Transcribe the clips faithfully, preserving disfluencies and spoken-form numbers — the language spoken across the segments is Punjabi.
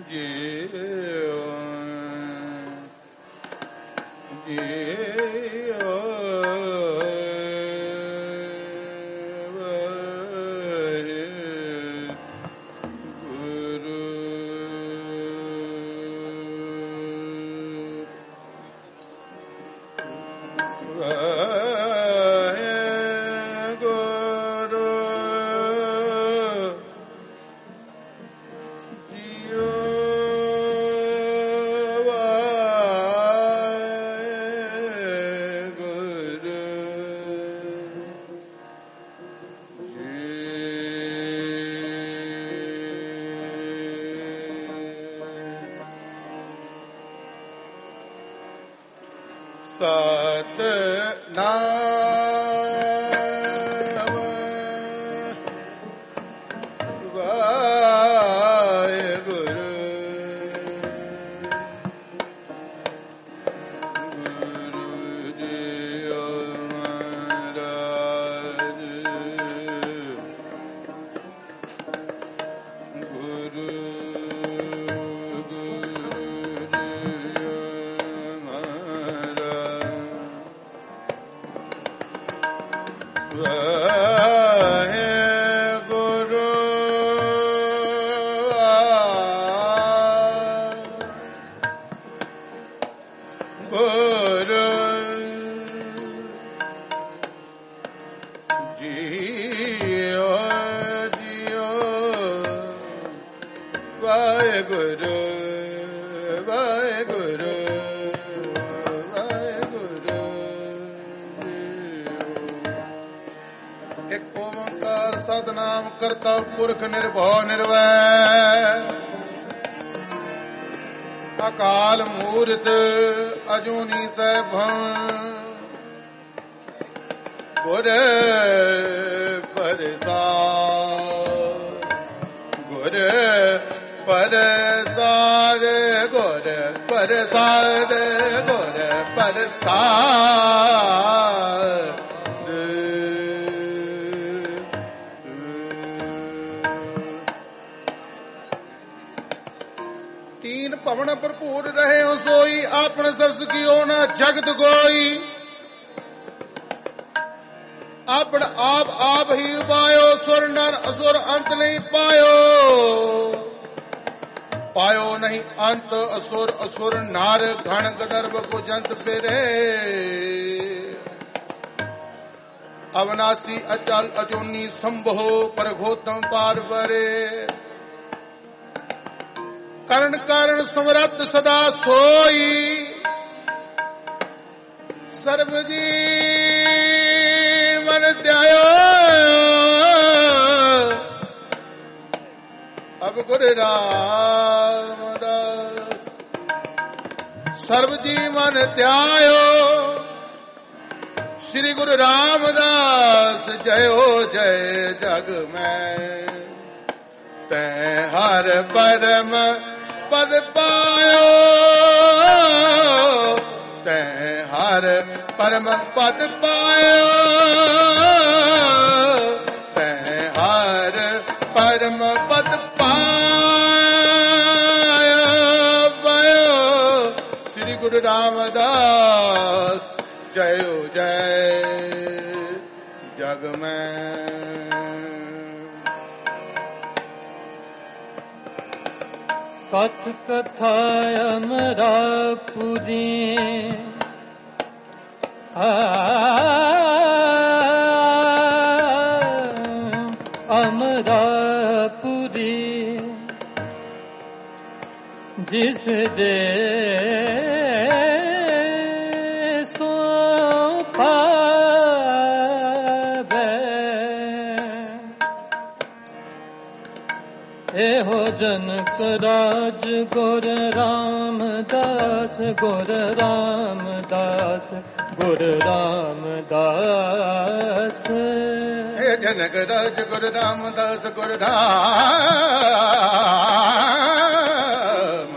ਪੁਰਖ ਨਿਰਭਉ ਨਿਰਵੈਰ ਅਕਾਲ ਮੂਰਤ ਅਜੂਨੀ ਸੈਭੰ ਗੁਰ ਪ੍ਰਸਾਦ ਗੁਰ ਪ੍ਰਸਾਦ ਗੁਰ ਪ੍ਰਸਾਦ ਗੁਰ ਪ੍ਰਸਾਦ ਭਵਨ ਭਰਪੂਰ ਰਹੇ ਹੋ ਸੋਈ ਆਪਣ ਸਰਸ ਕੀਓ ਨਾ ਜਗਤ ਕੋਈ ਆਪਣ ਆਪ ਆਪ ਹੀ ਉਪਾਇਓ ਸੁਰ ਨਰ ਅਸੁਰ ਅੰਤ ਨਹੀਂ ਪਾਇਓ ਪਾਇਓ ਨਹੀਂ ਅੰਤ ਅਸੁਰ ਅਸੁਰ ਨਰ ਘਣ ਗਦਰਵ ਕੋ ਜੰਤ ਫਿਰੇ ਅਵਨਾਸੀ ਅਚਲ ਅਜੂਨੀ ਸੰਭੋ ਪਰਖੋਤਮ ਪਾਰ ਪਰੇ ਕਰਨ ਕਾਰਨ ਸਮਰੱਥ ਸਦਾ ਸੋਈ ਸਰਬ ਜੀ ਮਨ ਧਿਆਇਓ ਅਬ ਗੁਰੂ ਰਾਮਦਾਸ ਸਰਬ ਜੀ ਮਨ ਧਿਆਇਓ ਸ੍ਰੀ ਗੁਰੂ ਰਾਮਦਾਸ ਜਯੋ ਜੈ ਜਗ ਮੈਂ ਤੈ ਹਰ ਪਰਮ ਪਦ ਪਾਇਓ ਤੈ ਹਰ ਪਰਮ ਪਦ ਪਾਇਓ ਤੈ ਹਰ ਪਰਮ ਪਦ ਪਾਇਓ ਪਾਇਓ ਸ੍ਰੀ ਗੁਰੂ ਰਾਮਦਾਸ ਜਯੋ ਜੈ ਜਗ ਮੈਂ ਕਥ ਕਥਾ ਅਮਰਾਪੁਰੀ ਅਮਰਾਪੁਰੀ ਜਿਸ ਦੇ ਸੋ ਪਾਵੇ ਇਹੋ ਜਨਕ ਰਾਜ ਗੁਰ ਰਾਮਦਾਸ ਗੁਰ ਰਾਮਦਾਸ ਗੁਰ ਰਾਮਦਾਸ ਇਹ ਜਨਕ ਰਾਜ ਗੁਰ ਰਾਮਦਾਸ ਗੁਰ ਰਾਮ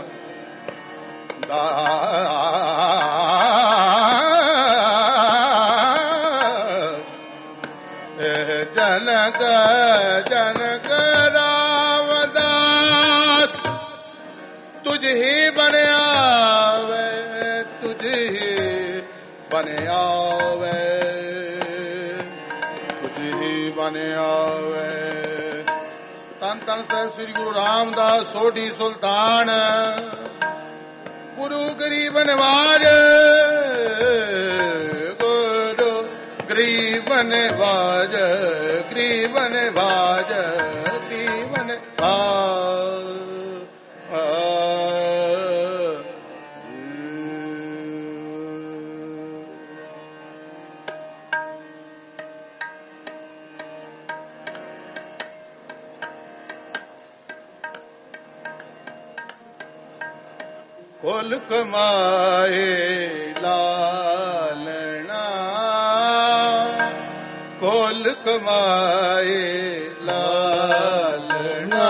ਇਹ ਜਨਕ ਜਨਕ ਰਾਮਦਾਸ ਬਨ ਆਵੇ, ਕੁਝ ਹੀ ਬਨ ਆਵੇ। ਧੰਨ ਧੰਨ ਸਾਹਿਬ ਸ੍ਰੀ ਗੁਰੂ ਰਾਮਦਾਸ ਸੋਢੀ ਸੁਲਤਾਨ, ਗੁਰੂ ਗਰੀਬ ਨਵਾਜ, ਗੁਰੂ ਗਰੀਬ ਨਵਾਜ, ਗਰੀਬ ਨਵਾਜ, ਗਰੀਬ ਨਵਾਜ। ਕੁਲ ਕਮਾਏ ਲਾਲਣਾ, ਕੁਲ ਕਮਾਏ ਲਾਲਣਾ।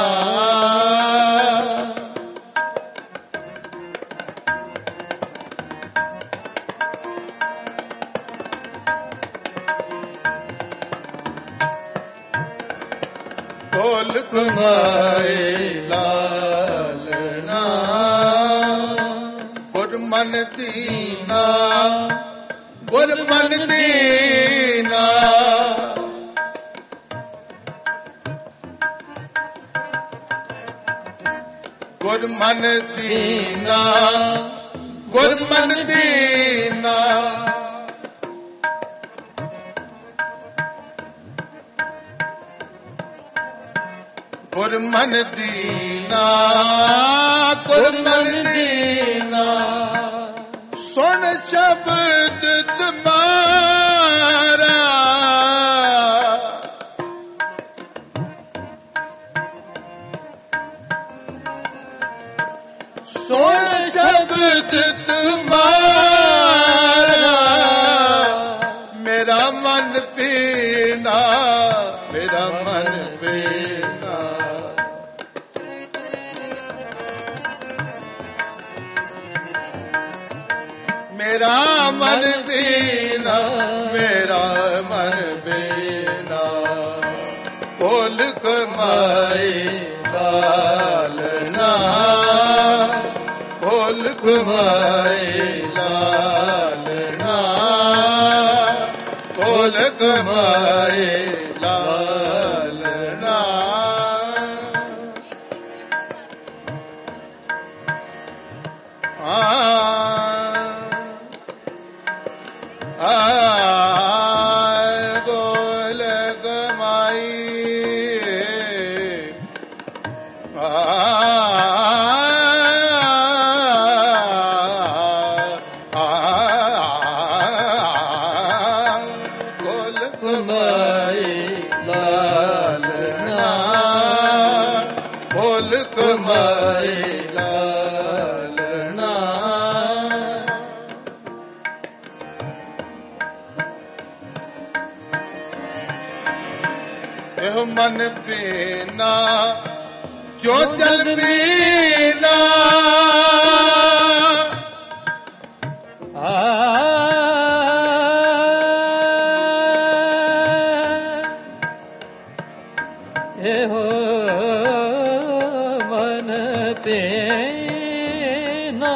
ਕੁਲ ਕਮਾਏ ਲਾਲਣਾ, ਗੁਰਮਨ ਦੀਨਾ, ਗੁਰਮਨ ਦੀਨਾ। ਗੁਰਮਨ ਦੀਨਾ, ਗੁਰਮਨ ਦੀਨਾ। ਗੁਰਮਨ ਦੀਨਾ, ਗੁਰਮਨ ਦੀਨਾ। ਸੁਣ ਸ਼ਬਦ ਤੁਮਾਰਾ, ਸੁਣ ਸ਼ਬਦ ਤੁਮਾਰਾ। ਮੇਰਾ ਮਨ ਪੀਨਾ, ਮੇਰਾ ਮਨ ਪੀਨਾ। ਮੇਰਾ ਮਨ ਬੀਨਾ, ਮੇਰਾ ਮਨ ਬੀਨਾ। ਕੁਲ ਕਮਾਏ ਲਾਲਨਾ, ਕੁਲ ਕਮਾਏ ਲਾਲਨਾ। ਕੁਲ ਕਮਾਏ ਲਾਲਨਾ। ਆਏ ਗੋਲ ਗਮਾਈ, ਆ ਗੋਲ ਗਮਾਈ ਲਾਲਨਾ, ਗੋਲ ਗਮਾਈ ਲਾਲਨਾ। ਇਹੋ ਮਨ ਪੀਨਾ, ਜੋ ਜਲ ਪੀਨਾ। ਆ ਇਹੋ ਮਨ ਪੀਨਾ,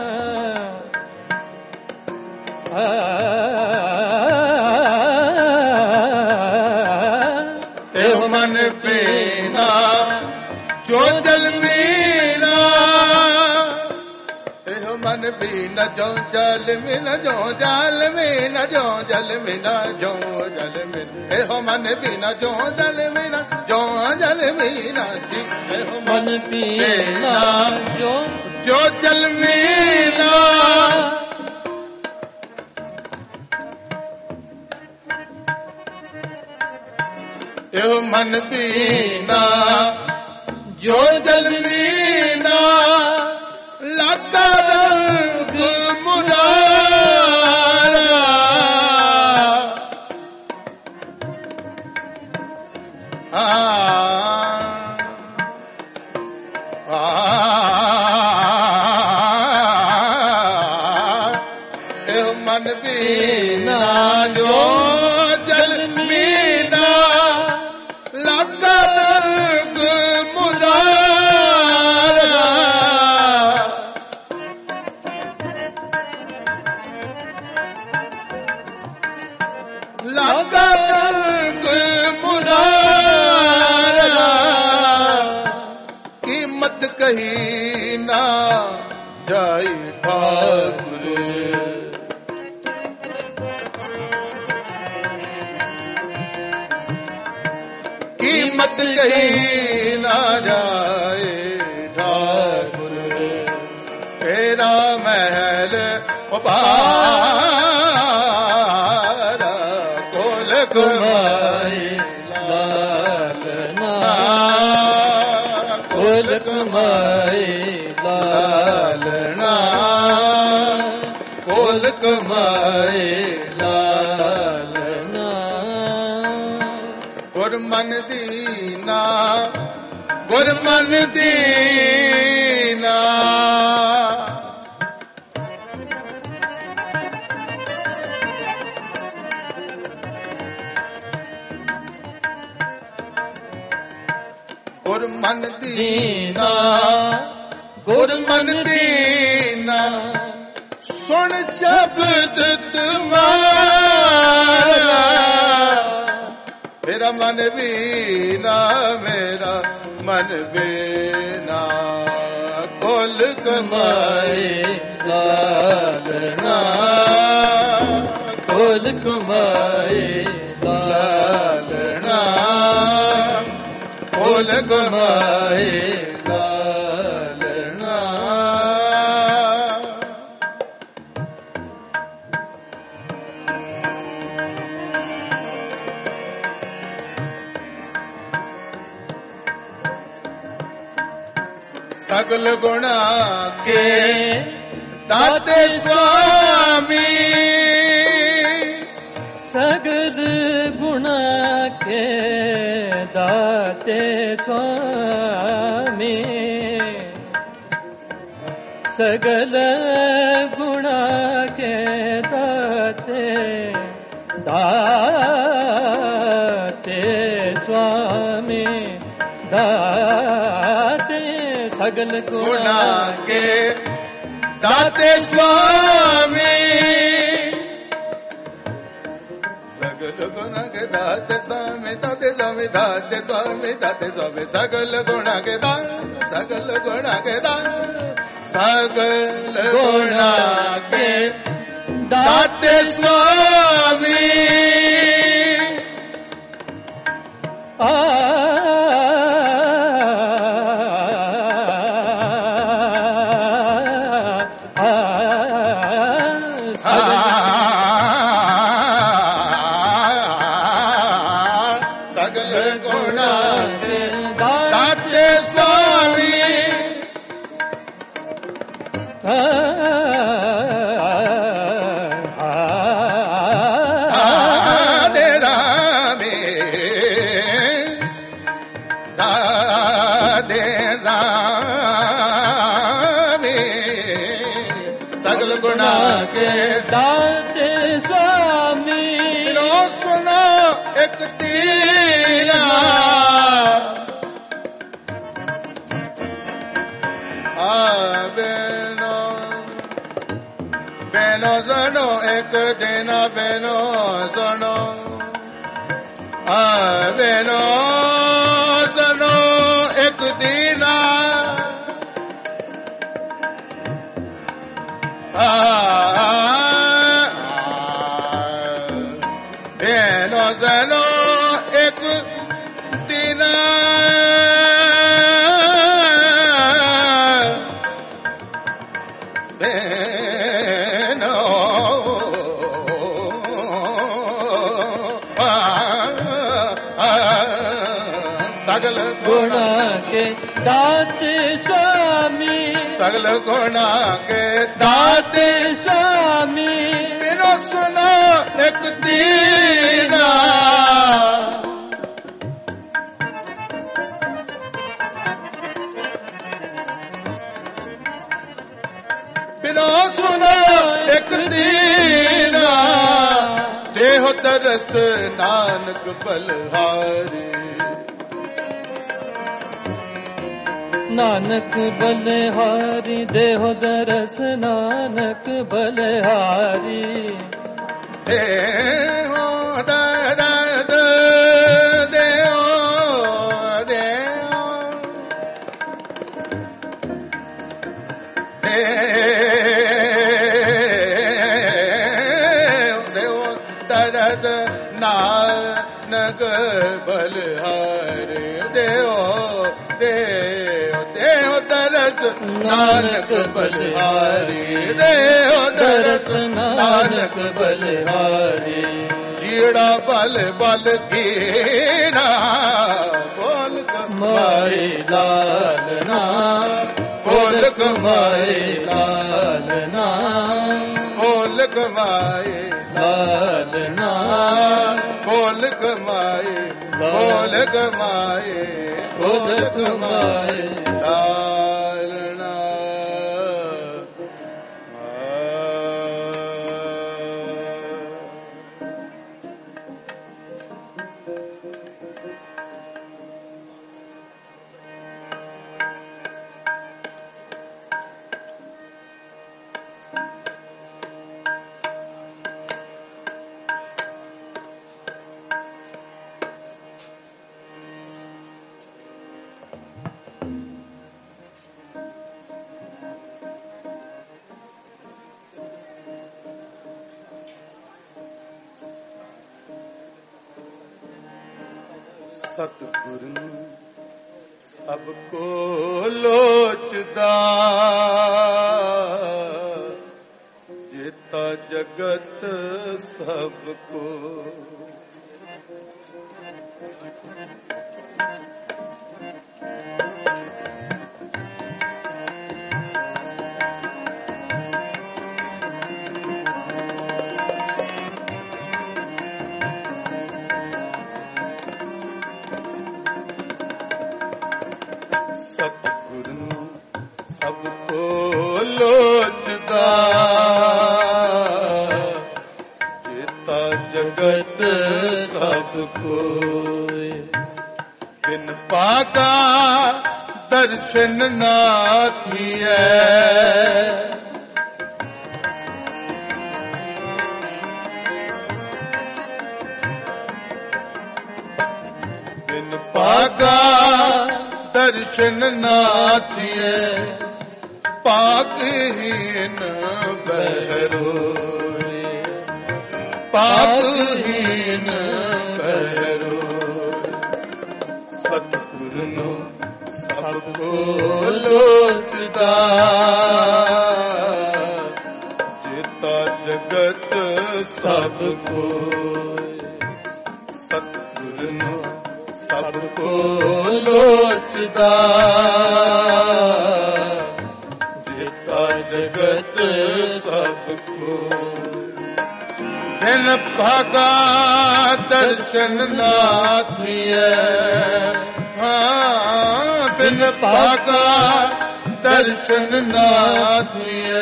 ਇਹੋ ਮਨ ਪੀਨਾ, ਜੋ ਜਲ ਪੀਨਾ। ਇਹੋ ਮਨ ਪੀਨਾ, ਜੋ ਜਲ ਮੀਨਾ, ਜੋ ਜਲ ਮੀਨਾ, ਜੋ ਜਲ ਮੀਨਾ, ਜੋ ਜਲ ਮੀਨਾ। ਇਹੋ ਮਨ ਪੀਨਾ, ਜੋ ਜਲ ਮੀਨਾ, ਜੋ ਜਲ ਮੀਨਾ। ਇਹੋ ਮਨ ਪੀਨਾ, ਜੋ ਜੋ ਜਲ ਮੀਨਾ। ਇਹੋ ਮਨ ਪੀਨਾ, ਜੋ ਜਲ ਮੀਨਾ। ਲਾਗਾ ਰੰਗ ਮੁਰਾਰਾ, ਆ ਇਹੋ ਮਨ ਪੀਨਾ, ਜੋ ਜਲ ਮੀਨਾ। ਲਾਗਾ ਰੰਗ ਮੁਰਾਰਾ, कही ना जाई ठाकुर कीमत कही ना जाए ठाकुर तेरा महल उबारा कोल कुमाई लालना कोल कुमाई लालना कोल कुमाई लालना गुरमन दीना गुरमन दीना गुरमन दीना गुरमन दीना सुन शब्द तुम्हारा मेरा मन बीना मेरा मन बीना कोल कुमाई लालना कोल कुमाई लालना कोल कुमाई लालना सगल गुणा के दाते स्वामी सगल गुणा के दाते स्वामी सगल गुणा के दाते दाते स्वामी दाते सगल गुणा के दाते स्वामी सगल गुणा के दाते स्वामी दाते स्वामी दाते स्वामी दाते स्वामी सगल गुणा के दाते सगल गुणा के दाते सगल गुणा के दाते स्वामी आ दाते स्वामी लो सुनो एक तीरा आ बेनो बेनो सुनो एक देना बेनो सुनो आ बेनो सुनो एक दीना आ जनो एक दिन बेनो सगल गुणा के दाते स्वामी सगल गुणा के दाते स्वामी बिनो सुनो एक दीना बिनो सुनो एक दीना देह तरस नानक बलहारी नानक बलहारी देहो दरस नानक बलहारी देहो दरस देहो देहो ਨਾਨਕ ਬਲਿਹਾਰੀ ਦੇਓ ਦੇਓ ਦੇਓ ਦਰਸ ਨਾਨਕ ਬਲਿਹਾਰੀ ਦੇਓ ਦਰਸ ਨਾਨਕ ਬਲਿਹਾਰੀ ਜਿਹੜਾ ਬਲ ਬਲ ਕੀਨਾ ਬੋਲ ਕਮਾਏ ਲਾਲਨਾ ਬੋਲ ਕਮਾਏ ਲਾਲਨਾ ਬੋਲ ਕਮਾਏ ਲਾਲਨਾ ਬੋਲ ਕਮਾਏ ਬੋਲ ਕਮਾਏ ਬੋਲ ਕਮਾਏ ਲਾਲਨਾ ਸਤਿਗੁਰ ਨੂੰ ਸਭ ਕੋ ਲੋਚਦਾ ਜੇਤਾ ਜਗਤ ਸਭ ਕੋ ਸਤਿਗੁਰ ਨੂੰ ਸਭ ਕੋ ਲੋਚਦਾ ਜੇਤਾ ਜਗਤ ਸਭ ਕੋਇ ਬਿਨ ਪਾਗਾ ਦਰਸ਼ਨ ਨਾ ਥੀਐ ਬਿਨ ਪਾਗਾ ਦਰਸ਼ਨ ਨਾ ਥੀਐ ਪਾਕਹੀਨ ਬਹਿਰੋਏ ਪਾਕਹੀਨ ਬਹਿਰੋਏ ਸਤਿਗੁਰ ਨੂੰ ਸਭ ਕੋ ਲੋਚਦਾ ਜੇਤਾ ਜਗਤ ਸਭ ਕੋਇ ਸਤਿਗੁਰ ਨੂੰ ਸਭ ਕੋ ਲੋਚਦਾ ਜੇਤਾ ਜਗਤ ਸਭ ਕੋ ਬਿਨ ਭਾਗਾ ਦਰਸ਼ਨ ਨਾ ਥੀਐ ਹਾਂ ਬਿਨ ਭਾਗਾ ਦਰਸ਼ਨ ਨਾ ਥੀਐ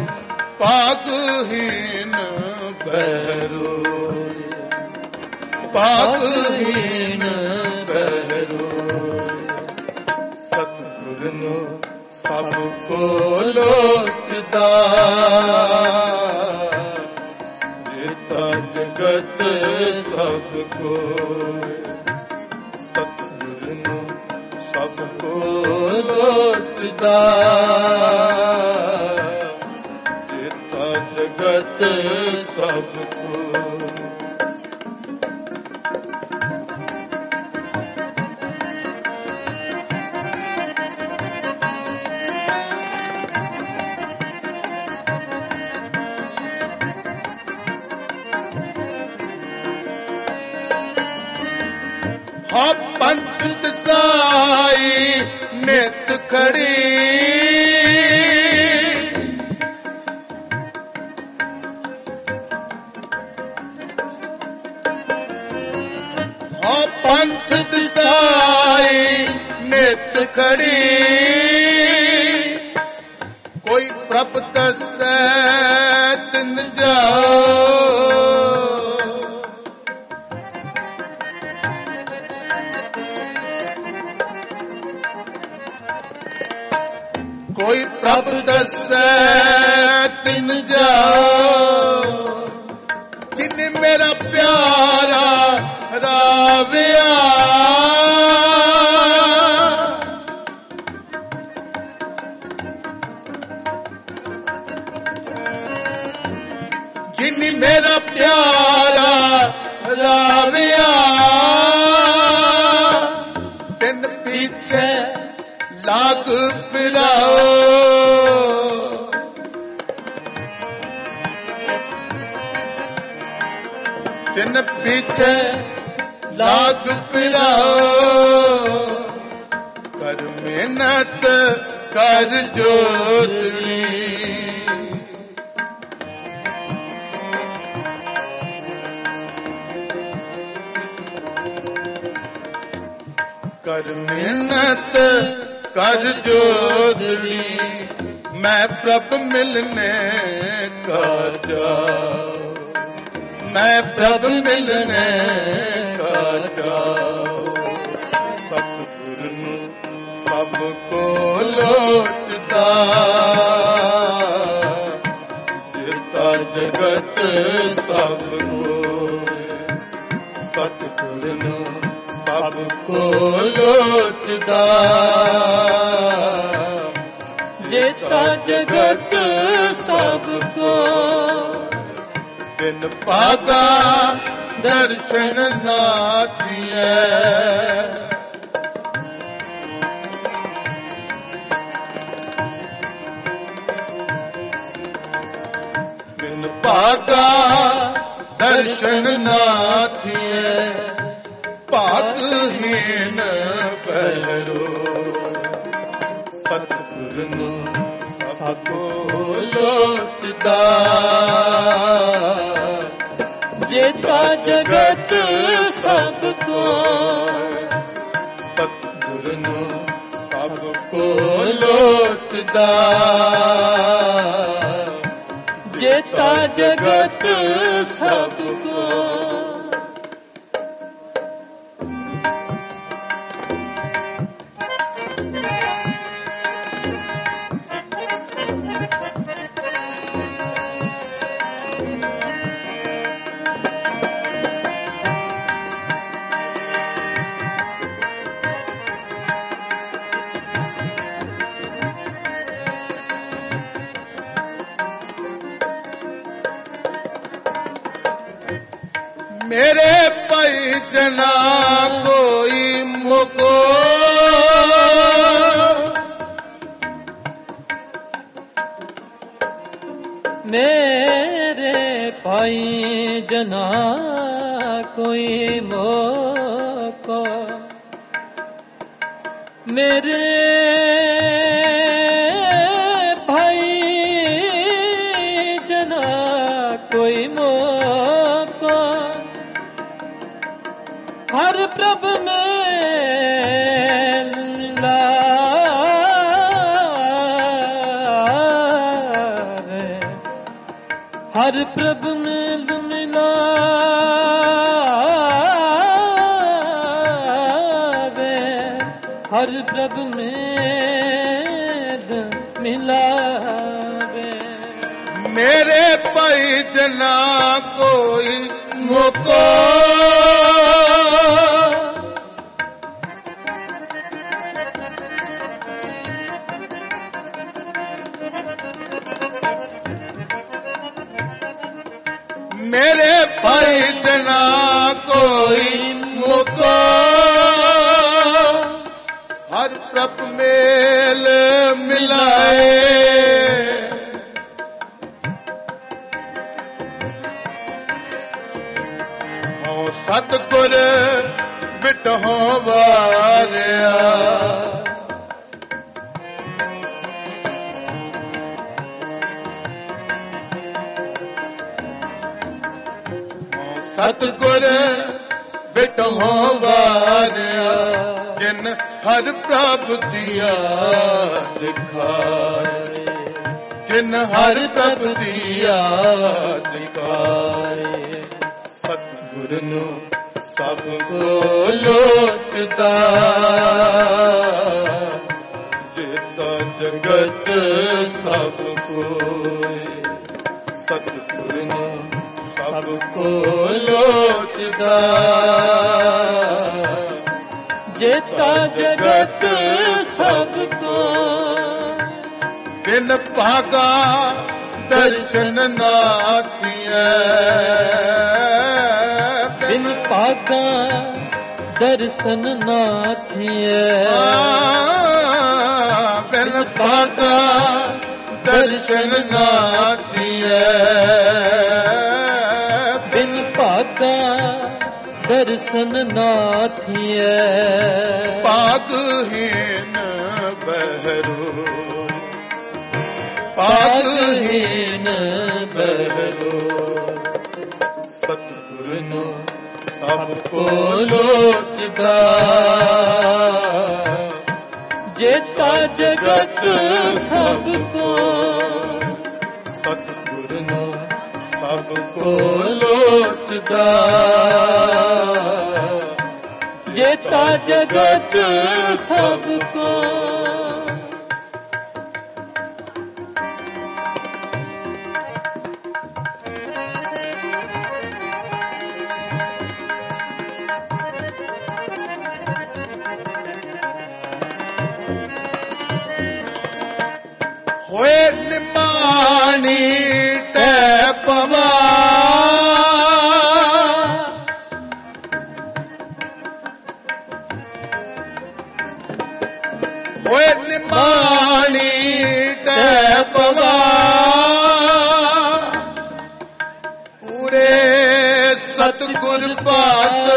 ਪਾਗਹੀਨ ਬਹਿਰੋਏ ਪਾਗਹੀਨ ਸਤਿਗੁਰ ਨੂੰ ਸਭ ਕੋ ਲੋਚਦਾ ਜੇਤਾ ਜਗਤ ਸਭ ਕੋਇ ਸਤਿਗੁਰ ਨੂੰ ਸਭ ਕੋ ਲੋਚਦਾ ਜੇਤਾ ਜਗਤ ਸਭ ਕੋਇ ਹਾਂ ਪੰਥ ਦਸਾਈ ਨਿਤ ਖੜੀ ਹਾਂ ਪੰਥ ਦਸਾਈ ਨਿਤ ਖੜੀ ਕੋਈ ਪ੍ਰਭ ਦਸੈ ਤਿਨ ਜਾਓ ਕੋਈ ਪ੍ਰਭ ਦਸੈ ਤਿਨ ਜਾਓ ਜਿਨ ਮੇਰਾ ਪਿਆਰਾ ਰਾਵਿਆ ਜਿਨ ਮੇਰਾ ਪਿਆਰਾ ਰਾਵਿਆ ਤਿੰਨ ਪਿੱਛੇ ਲਾਗ ਫਿਰਾਓ, ਤਿੰਨ ਪਿੱਛੇ ਲਾਗ ਫਿਰਾਓ, ਕਰ ਮਿਹਨਤ ਕਰ ਜੋਤੜੀ, ਕਰ ਮਿਹਨਤ ਕਰ ਜੋਤੜੀ, ਮੈਂ ਪ੍ਰਭ ਮਿਲਨੇ ਕਾ ਜਾਉ, ਮੈਂ ਪ੍ਰਭ ਮਿਲਨੇ ਕਾ ਜਾਉ, ਸਤਿਗੁਰ ਨੂੰ ਸਭ ਕੋ ਲੋਚਦਾ, ਜਿਤਾ ਜਗਤ ਸਭ ਕੋਇ, ਸਤਿਗੁਰ ਨੂੰ ਸਭ ਕੋ ਲੋਚਦਾ, ਜਿਤਾ ਜਗਤ ਸਭ ਕੋ, ਬਿਨ ਭਾਗਾ ਦਰਸ਼ਨ ਨਾ ਥੀਐ, ਬਿਨ ਭਾਗਾ ਦਰਸ਼ਨ ਨਾ ਥੀਐ, ਭਾਗਹੀਨ ਪਹਿਰੋ, ਸਤਿਗੁਰ ਨੂੰ ਸਭ ਕੋ ਲੋਚਦਾ, ਜਿਤਾ ਜਗਤ ਸਭ ਕੋ, ਸਤਿਗੁਰ ਨੂੰ ਸਭ ਕੋ ਲੋਚਦਾ, ਜਿਤਾ ਜਗਤ ਸਭ ਕੋ। ਮੇਰੇ ਭਾਈ ਜਨਾ ਕੋਈ ਮੁਕੋ, ਮੇਰੇ ਭਾਈ ਜਨਾ ਕੋਈ ਮੋਕੋ, ਮੇਰੇ ਭਾਈ ਜਨਾ ਕੋਈ ਮੋਕੋ, ਹਰ ਪ੍ਰਭ ਮੇਲ ਲਾਵੇ, ਹਰ ਪ੍ਰਭ ਮੇਲ ਮਿਲਾਵੇ, ਹਰ ਪ੍ਰਭ ਮੇਲ ਮਿਲਾਵੇ, ਮੇਰੇ ਭਾਈ ਜਨਾ ਕੋਈ ਮੁਕੋ, ਮੇਰੇ ਭਾਈ ਜਨਾ ਕੋਈ ਮੁਕੋ, ਹਰ ਪ੍ਰਭ ਮੇਲ ਮਿਲਾਏ, ਹਉ ਸਤਿਗੁਰ ਬਿਟਹੁ ਵਾਰਿਆ, ਸਤਿਗੁਰ ਬਿਟਹੁ ਵਾਰਿਆ, ਜਿਨ ਹਰ ਪ੍ਰਭ ਦੀਆ ਦਿਖਾਏ, ਜਿਨ ਹਰ ਪ੍ਰਭ ਦੀਆ ਦਿਖਾਏ, ਸਤਿਗੁਰ ਨੂੰ ਸਭ ਕੋ ਲੋਚਦਾ, ਜਿਤਾ ਜਗਤ ਸਭ ਕੋਇ, ਸਤਿਗੁਰ ਨੂੰ ਸਭ ਕੋ ਲੋਚਦਾ, ਜਿਤਾ ਜਗਤ ਸਭ ਕੋ, ਬਿਨ ਭਾਗਾ ਦਰਸ਼ਨ ਨਾ ਥੀਐ, ਬਿਨ ਭਾਗਾ ਦਰਸ਼ਨ ਨਾ ਥੀਏ ਬਿਨ ਭਾਗਾ ਦਰਸ਼ਨ ਨਾ ਥੀਏ ਬਿਨ ਭਾਗਾ ਦਰਸ਼ਨ ਨਾ ਥੀਏ ਭਾਗਹੀਨ ਬਹਿਰੋ ਭਾਗਹੀਨ ਬਹਿਰੋ ਸਤਿਗੁਰ ਨੂੰ ਸਭ ਕੋ ਲੋਚਦਾ ਜੇਤਾ ਜਗਤ ਸਭ ਕੋ ਸਤਿਗੁਰ ਨੂੰ ਸਭ ਕੋ ਲੋਚਦਾ ਜੇਤਾ ਜਗਤ ਸਭ ਕੋ ਹੋਏ ਨਿਮਾਣੀ ਟੈ ਪਵਾ ਹੋਏ ਨਿਮਾਣੀ ਟੈ ਪਵਾ ਪੂਰੇ ਸਤਿਗੁਰ ਪਾਸ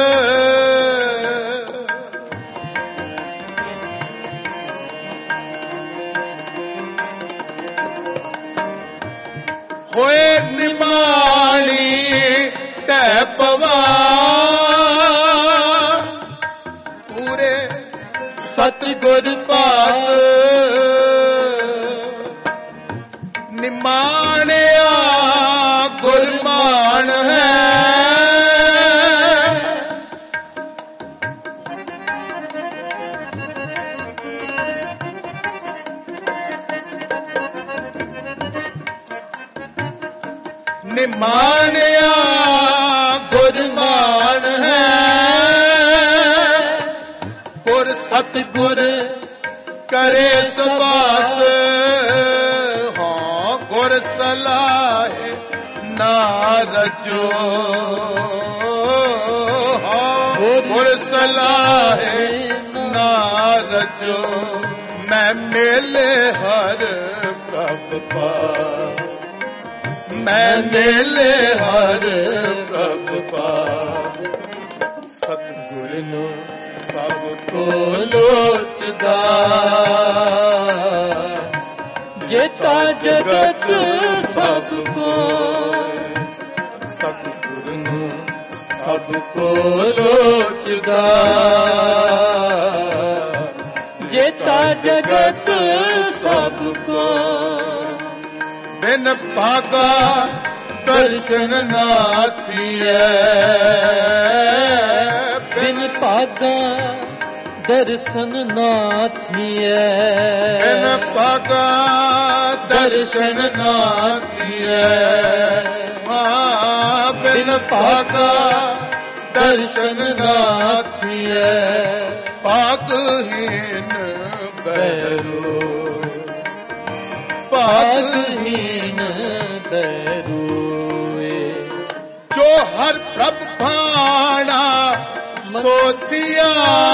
ਹੋਏ ਨਿਮਾਣੀ ਟੈ ਪਵਾ ਪੂਰੇ ਸਤਿਗੁਰ ਪਾਸ ਨਿਮਾਣਿਆ ਗੁਰਮਾਨ ਹੈ ਨਿਮਾਣਿਆ ਗੁਰਮਾਨ ਹੈ ਗੁਰ ਸਤਿਗੁਰ ਕਰੇ ਸਬਾਸ ਹਾਂ ਗੁਰ ਸਲਾਹੇ ਨਾ ਰਚੋ ਹਾਂ ਗੁਰ ਸਲਾਹੇ ਨਾ ਰਚੋ ਮੈਂ ਮਿਲੇ ਹਰ ਪ੍ਰਭ ਪਾਸ ਮੈਂ ਮਿਲੇ ਹਰ ਪ੍ਰਭ ਪਾਸ ਸਤਿਗੁਰ ਨੂੰ ਸਭ ਕੋ ਲੋਚਦਾ ਜੇਤਾ ਜਗਤ ਸਭ ਕੋ ਸਤਿਗੁਰ ਨੂੰ ਸਭ ਕੋ ਲੋਚਦਾ ਜੇਤਾ ਜਗਤ ਸਭ ਕੋ ਬਿਨ ਭਾਗਾ ਦਰਸ਼ਨ ਨਾ ਥੀਏ ਬਿਨ ਭਾਗਾ ਦਰਸ਼ਨ ਨਾ ਥੀਏ ਬਿਨ ਭਾਗਾ ਦਰਸ਼ਨ ਨਾ ਥੀਏ ਹਾਂ ਬਿਨ ਭਾਗਾ ਦਰਸ਼ਨ ਨਾ ਥੀਏ ਭਾਗਹੀਨ ਬਹਿਰੋ ਭਾਗਹੀਨ ਬਹਿਰੋਏ ਜੋ ਹਰ ਪ੍ਰਭ ਭਾਣਾ ਸੋਚਿਆ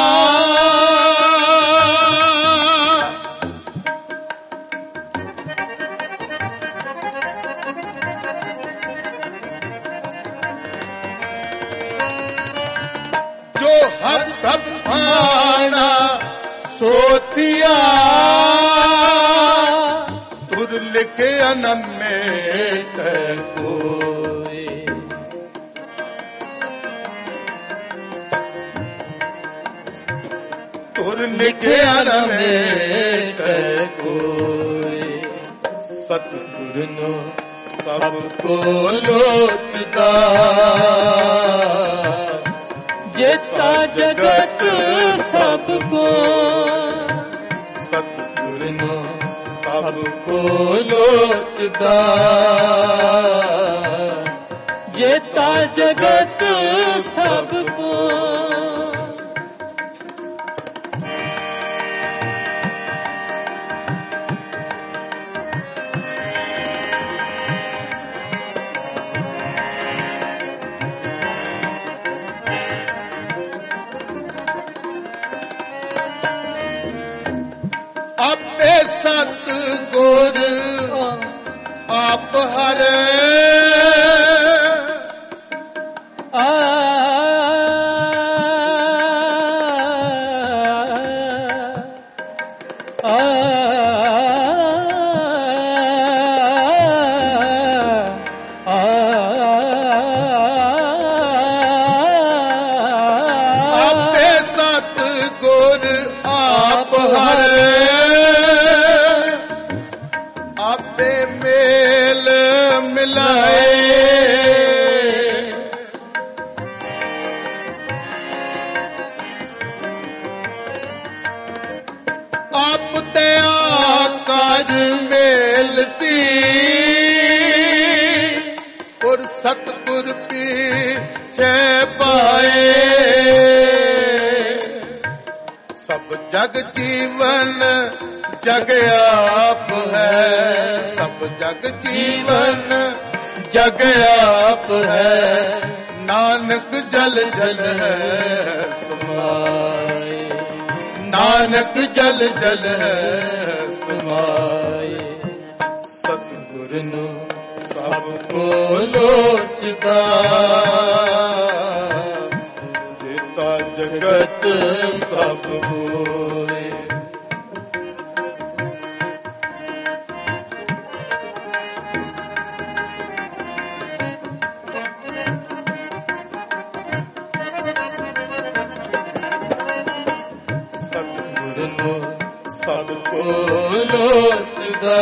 ਜੋ ਹਰ ਪ੍ਰਭ ਭਾਣਾ ਸੋਚਿਆ ਤੁਰ ਲਿਖਿਆ ਨ ਮੇਟ ਕੋਏ ਤੁਰ ਲਿਖਿਆ ਨ ਮੇਟ ਕੋਏ ਸਤਿਗੁਰ ਨੂੰ ਸਭ ਕੋ ਲੋਚਦਾ ਜੇਤਾ ਜਗਤ ਸਭ ਕੋ ਸਤਿਗੁਰ ਨੂੰ ਸਭ ਕੋ ਲੋਚਦਾ ਜੇਤਾ ਜਗਤ ਸਭ ਕੋ ਆਪੇ ਸਤ ਗੁਰ ਆਪ ਹਰੇ ਆ ਸਤਿਗੁਰ ਪੀਛੇ ਪਾਏ ਸਭ ਜਗ ਜੀਵਨ ਜਗ ਆਪ ਹੈ ਸਭ ਜਗ ਜੀਵਨ ਜਗ ਆਪ ਹੈ ਨਾਨਕ ਜਲ ਜਲ ਹੈ ਸਮਾਏ ਨਾਨਕ ਜਲ ਜਲ ਹੈ ਸਮਾਏ ਸਤਿਗੁਰ ਨੂੰ ਸਭ ਕੋ ਲੋਚਦਾ ਜੇਤਾ ਜਗਤ ਸਭ ਹੋਏ ਸਤਿਗੁਰ ਨੂੰ ਸਭ ਕੋ ਲੋਚਦਾ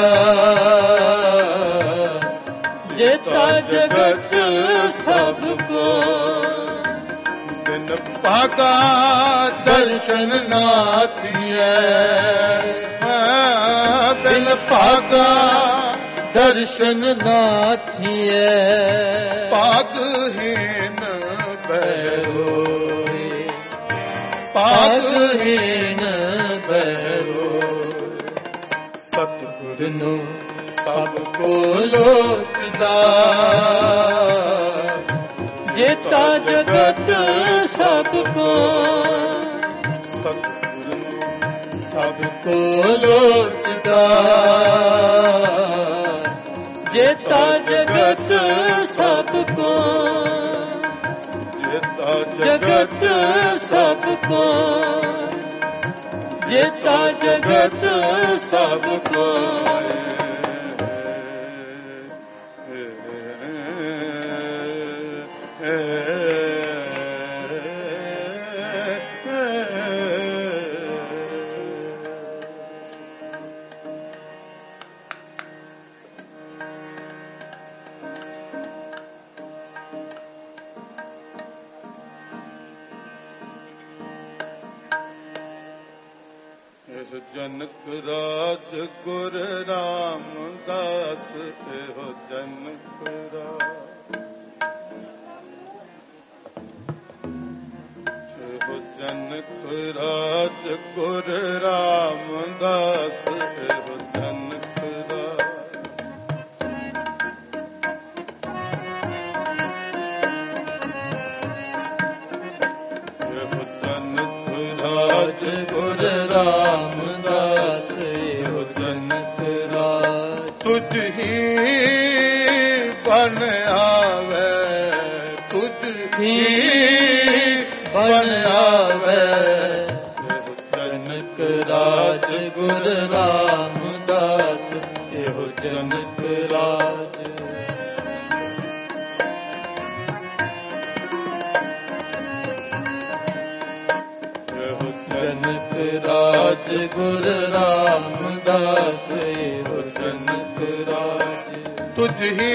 ਜੇਤਾ ਜਗਤ ਸਭ ਕੋ ਬਿਨ ਭਾਗਾ ਦਰਸ਼ਨ ਨਾ ਦੀਐ ਬਿਨ ਭਾਗਾ ਦਰਸ਼ਨ ਨਾ ਥੀਐ ਭਾਗਹੀਨ ਬੈਰੋਏ ਭਾਗਹੀਨ ਬੈਰੋਏ ਸਤਿਗੁਰ ਨੂੰ ਸਭ ਕੋ ਲੋਚਦਾ ਜੇਤਾ ਜਗਤ ਸਭ ਕੋ ਸਤਿਗੁਰ ਸਭ ਕੋ ਲੋਚਦਾ ਜੇਤਾ ਜਗਤ ਸਭ ਕੋ ਜੇਤਾ ਜਗਤ ਸਭ ਕੋ ਜੇਤਾ ਜਗਤ ਸਭ ਕੋ ਜਨਕ ਰਾਜ ਗੁਰ ਰਾਮਦਾਸ ਇਹੋ ਜਨਕ ਰਾਜ ਇਹੋ ਜਨਕ ਰਾਜ ਗੁਰ ਰਾਮਦਾਸ ਇਹੋ ਜਨਕ ਰਾਜ ਇਹੋ ਜਨਕ ਰਾਜ ਗੁਰ ਰਾਮਦਾਸ ਇਹੋ ਜਨਕ ਰਾਜ ਤੁਝ ਹੀ ਬਨ ਆਵੇ ਤੁਝ ਹੀ ਬਨ ਆਵੇ ਜਨਕ ਰਾਜ ਗੁਰ ਰਾਮਦਾਸ ਇਹੋ ਜਨਕ ਰਾਜ ਜਨਕ ਰਾਜ ਗੁਰ ਰਾਮਦਾਸ ਇਹੋ ਜਨਕ ਰਾਜ ਤੁਝ ਹੀ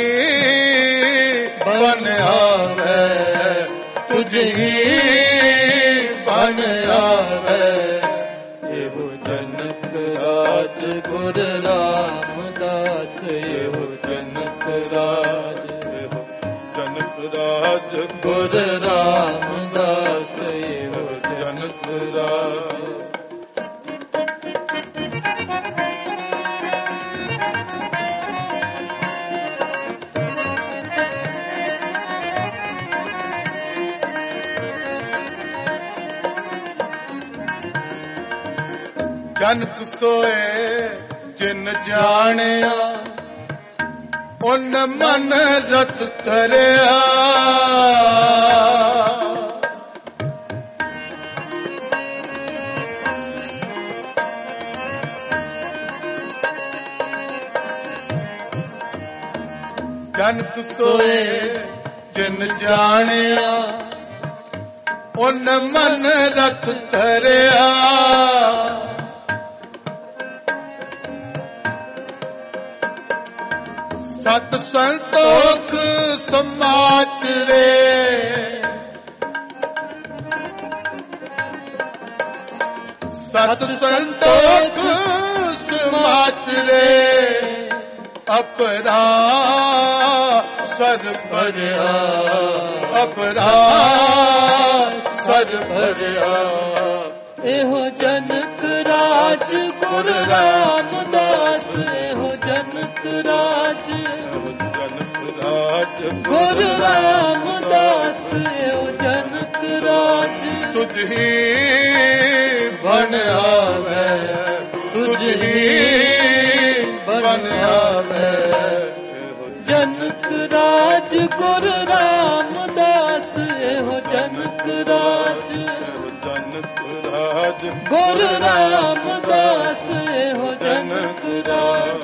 ਬਨ ਆਵੇ ਤੁਝ ਹੀ ਬਨ ਆਵੇ ਇਹੋ ਜਨਕ ਰਾਜ ਗੁਰ ਰਾਮਦਾਸ ਇਹੋ ਜਨਕ ਰਾਜ ਇਹੋ ਜਨਕ ਰਾਜ ਗੁਰ ਰਾਮਦਾਸ ਇਹੋ ਜਨਕ ਰਾਜ ਜਨਕ ਸੋਏ ਜਿਨ ਜਾਣਿਆ, ਉਨ ਮਨ ਰਤ ਧਰਿਆ। ਜਨਕ ਸੋਏ ਜਿਨ ਜਾਣਿਆ, ਉਨ ਮਨ ਰਤ ਧਰਿਆ। ਸਤ ਸੰਤੋਖ ਸਮਾਚਰੇ, ਸਤ ਸੰਤੋਖ ਸਮਾਚਰੇ। ਅਪਰਾ ਸਰ ਭਰਿਆ, ਅਪਰਾ ਸਰ ਭਰਿਆ। ਇਹੋ ਜਨਕ ਰਾਜ ਗੁਰ ਰਾਮਦਾਸ, ਇਹੋ ਜਨਕ ਰਾਜ, ਜਨਕ ਰਾਜ ਗੁਰ ਰਾਮਦਾਸ, ਇਹੋ ਜਨਕ ਰਾਜ। ਤੁਝ ਹੀ ਬਨ ਆਵੇ, ਤੁਝ ਹੀ ਬਨ ਆਵੇ। ਜਨਕ ਰਾਜ ਗੁਰ ਰਾਮਦਾਸ, ਇਹੋ ਜਨਕ ਰਾਜ, ਜਨਕ ਰਾਜ ਗੁਰ ਰਾਮਦਾਸ, ਇਹੋ ਜਨਕ ਰਾਜ।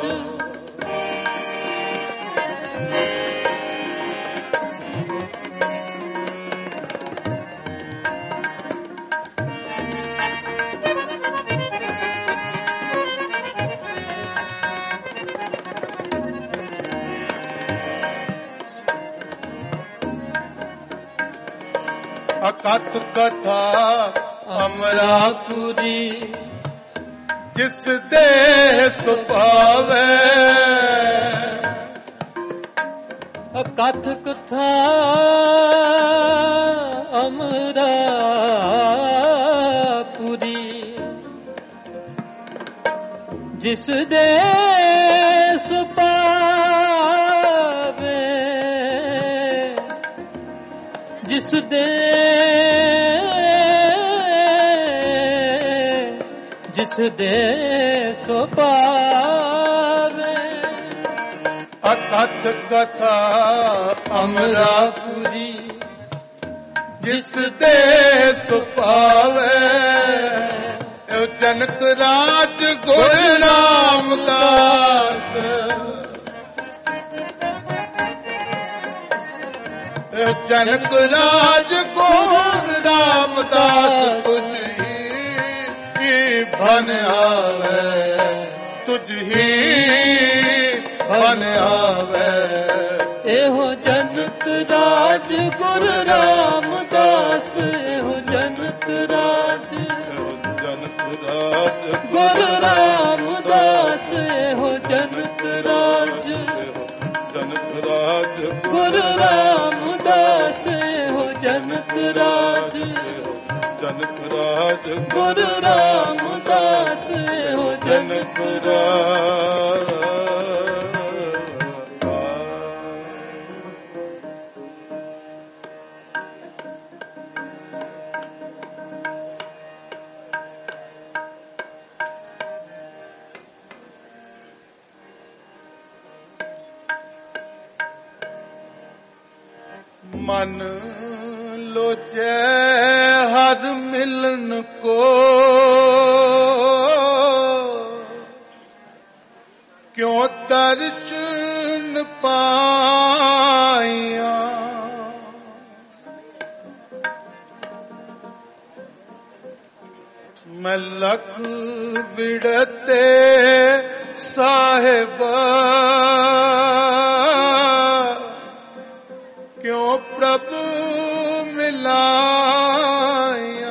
ਅਕਥ ਕਥਾ ਅਮਰਾਪੁਰੀ, ਜਿਸ ਦੇ ਸੁਭਾਵੇ। ਅਕਥ ਕਥਾ ਅਮਰਾਪੁਰੀ, ਜਿਸ ਦੇ ਸੁਭਾਵੇ, ਜਿਸ ਦੇ ਜਿਸ ਦੇ ਸੁਭਾਵੇ। ਅਕਥ ਕਥਾ ਅਮਰਾਪੁਰੀ, ਜਿਸ ਦੇ ਸੁਭਾਵੇ। ਇਹ ਜਨਕ ਰਾਜ ਗੁਰ ਰਾਮਦਾਸ, ਇਹ ਜਨਕ ਰਾਜ ਗੁਰ ਰਾਮਦਾਸ। ਤੁਝ ਹੀ ਬਨ ਆਵੇ, ਤੁਝ ਹੀ ਬਨ ਆਵੇ। ਇਹੋ ਜਨਕ ਰਾਜ ਗੁਰ ਰਾਮਦਾਸ, ਇਹੋ ਜਨਕ ਰਾਜ, ਜਨਕ ਰਾਜ ਗੁਰ ਰਾਮਦਾਸ, ਇਹੋ ਜਨਕ ਰਾਜ, ਜਨਕ ਰਾਜ ਗੁਰ ਰਾਮਦਾਸ, ਇਹੋ ਜਨਕ ਰਾਜ, ਜਨਕ ਰਾਜ ਗੁਰ ਰਾਮਦਾਸ, ਇਹੋ ਜਨਕ ਰਾਜ। ਮਨ ਲੋਚੈ ਹਰ ਮਿਲਨ ਕੋ, ਕਿਉ ਦਰਸ਼ਨ ਪਾਇਆ। ਮੈਂ ਲਖ ਬਿੜਤੇ ਸਾਹਿਬਾ, ਕਿਉ ਪ੍ਰਭੂ ਮਿਲਾਇਆ।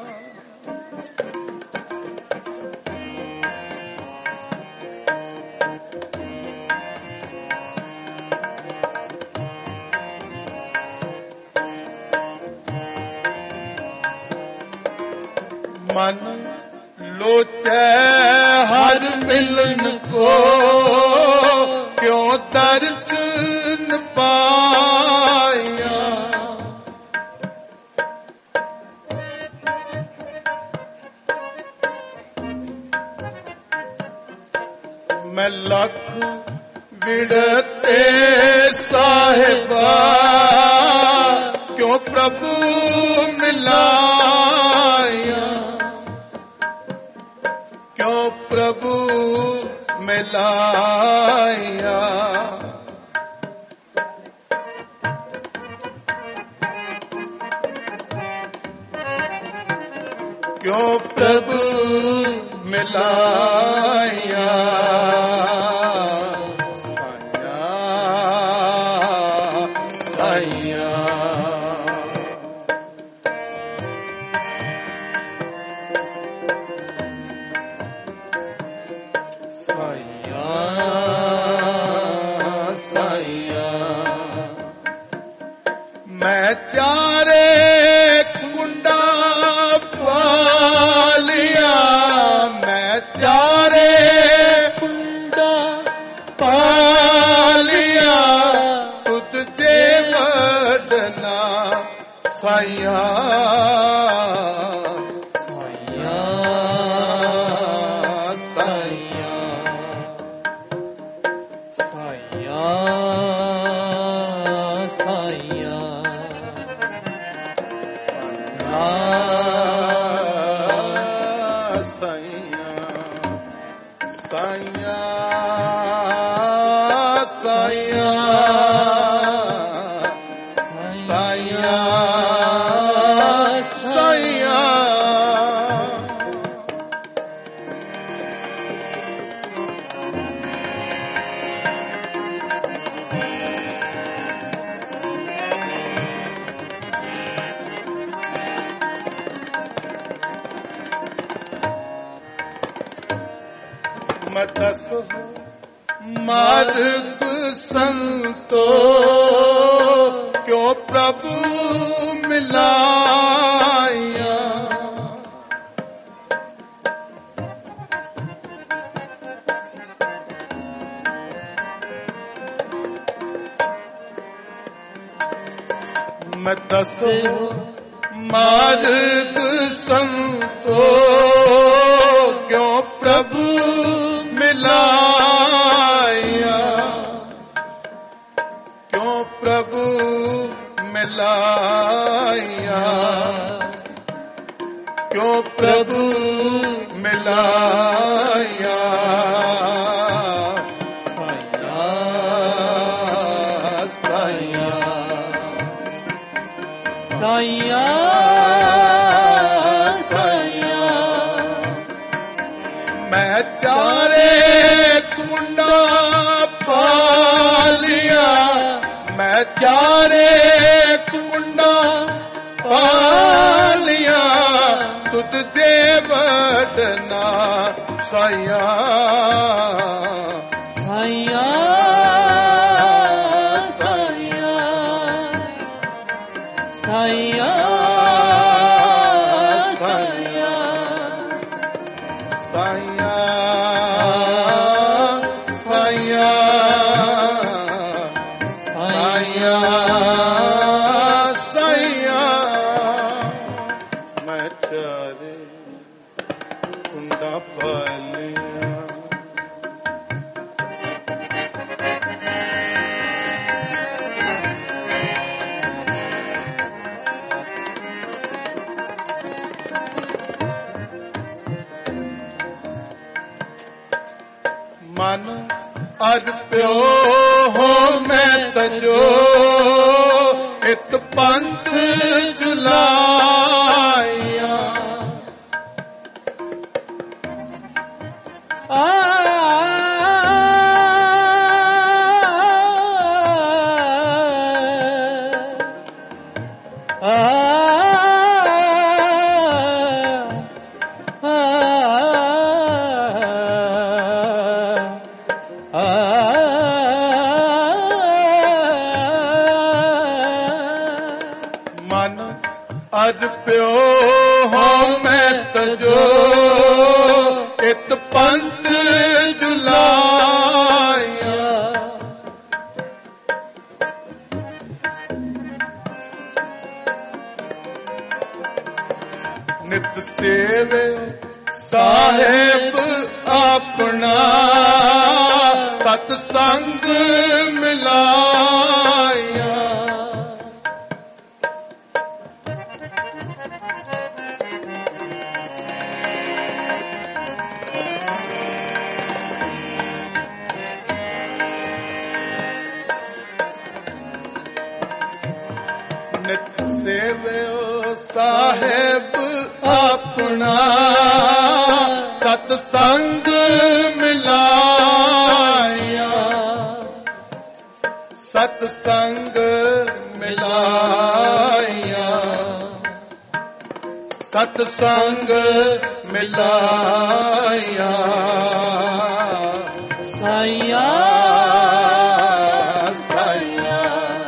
ਮਨ ਲੋਚੈ ਹਰ ਮਿਲਨ ਕੋ, ਕਿਉ ਦਰਸ਼ਨ ਪਾਇਆ। ਮੈਂ ਲੱਖ ਵਿੜਤੇ ਸਾਹਿਬਾ ਕਿਉਂ ਪ੍ਰਭੂ ਮਿਲਾਇਆ, ਕਿਉਂ ਪ੍ਰਭੂ ਮਿਲਾਇਆ। ਕਿਉਂ ਪ੍ਰਭੂ ਮਿਲਾਇਆ। ਸਾਈਆਂ ਸਾਈਆਂ ਸਾਈਆਂ ਮੈਂ ਚਾਰੇ ਕੁੰਡਾ ਪਾਲਿਆ, ਮੈਂ ਚਾਰੇ ਕੁੰਡਾ ਪਾਲਿਆ ਤੁਧ ਜੇ ਵਡਨਾ ਸਾਈਆਂ ਮਤਸੁ ਮਾਰਗ ਸੰਤੋ ਕਿਉ ਪ੍ਰਭੂ ਮਿਲਾਇਆ, ਮਤਸੁ ਮਾਰਗ ਸੰਤੋ ਕਿਉ ਪ੍ਰਭੂ ਮਿਲਾਇਆ, ਕਿਉਂ ਪ੍ਰਭੂ ਮਿਲਾਇਆ, ਕਿਉਂ ਪ੍ਰਭੂ ਮਿਲਾਇਆ। ਸਾਈਆਂ ਸਾਈਆਂ ਸਾਈਆਂ ਮੈਂ ਚਾਰੇ ਕੁੰਡਾ ਪਾਲਿਆ, ਮੈਂ ਚਾਰੇ ਕੁੰਡਾ ਪਾਲਿਆ ਤੁਧ ਜੇ ਵਡਨਾ ਸਾਈਆਂ ਸਾਈਆਂ ਸਾਈਆਂ ਮਨ ਅਰਪਿਓ ਹੋ ਮੈਂ ਤਜੋ ਇਤ ਪੰਥ ਜੁਲਾਇਆ, ਆ ਅਰਪਿਓ ਹੋ ਮੈਂ ਤਜੋ ਇਤ ਪੰਥ ਜੁਲਾਇਆ, ਨਿਤ ਸੇਵੇ ਸਾਹਿਬ ਆਪਣਾ ਸਤ ਸੰਗ ਮਿਲਾਇਆ। ਨਿਤ ਸੇਵਿਓ ਸਾਹਿਬ ਆਪਣਾ ਸਤ ਸੰਗ ਮਿਲਾਇਆ। ਸਤ ਸੰਗ ਮਿਲਾਇਆ। ਸਤ ਸੰਗ ਮਿਲਾਇਆ। ਸਾਈਆ ਸਾਈਆ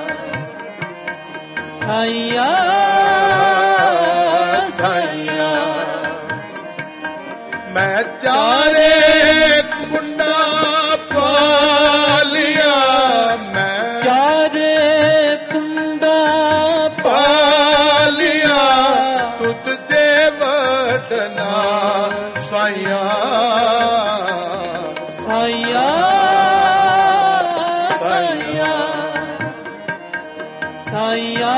ਸਾਈਆ ਸਾਈਆ। ਮੈਂ ਚਾਰੇ ਕੁੰਡਾ ਪਾਲਿਆ। ਮੈਂ ਚਾਰੇ ਕੁੰਡਾ ਪਾਲਿਆ। ਤੁਧ ਜੇ ਵਟਨਾ ਸਾਈਆ ਸਾਈਆ ਸਾਈਆ ਸਾਈਆ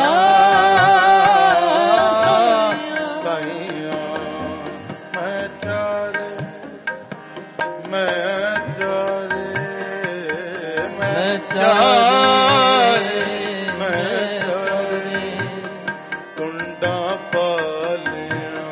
ਸਾਈਆ। ਮੈਂ ਚਾਰੇ ਮੈਂ ਚਾਰੇ ਮੈਂ ਚਾਰੇ ਮੈਂ ਚਾਰੇ ਕੁੰਡਾ ਪਾਲਿਆ।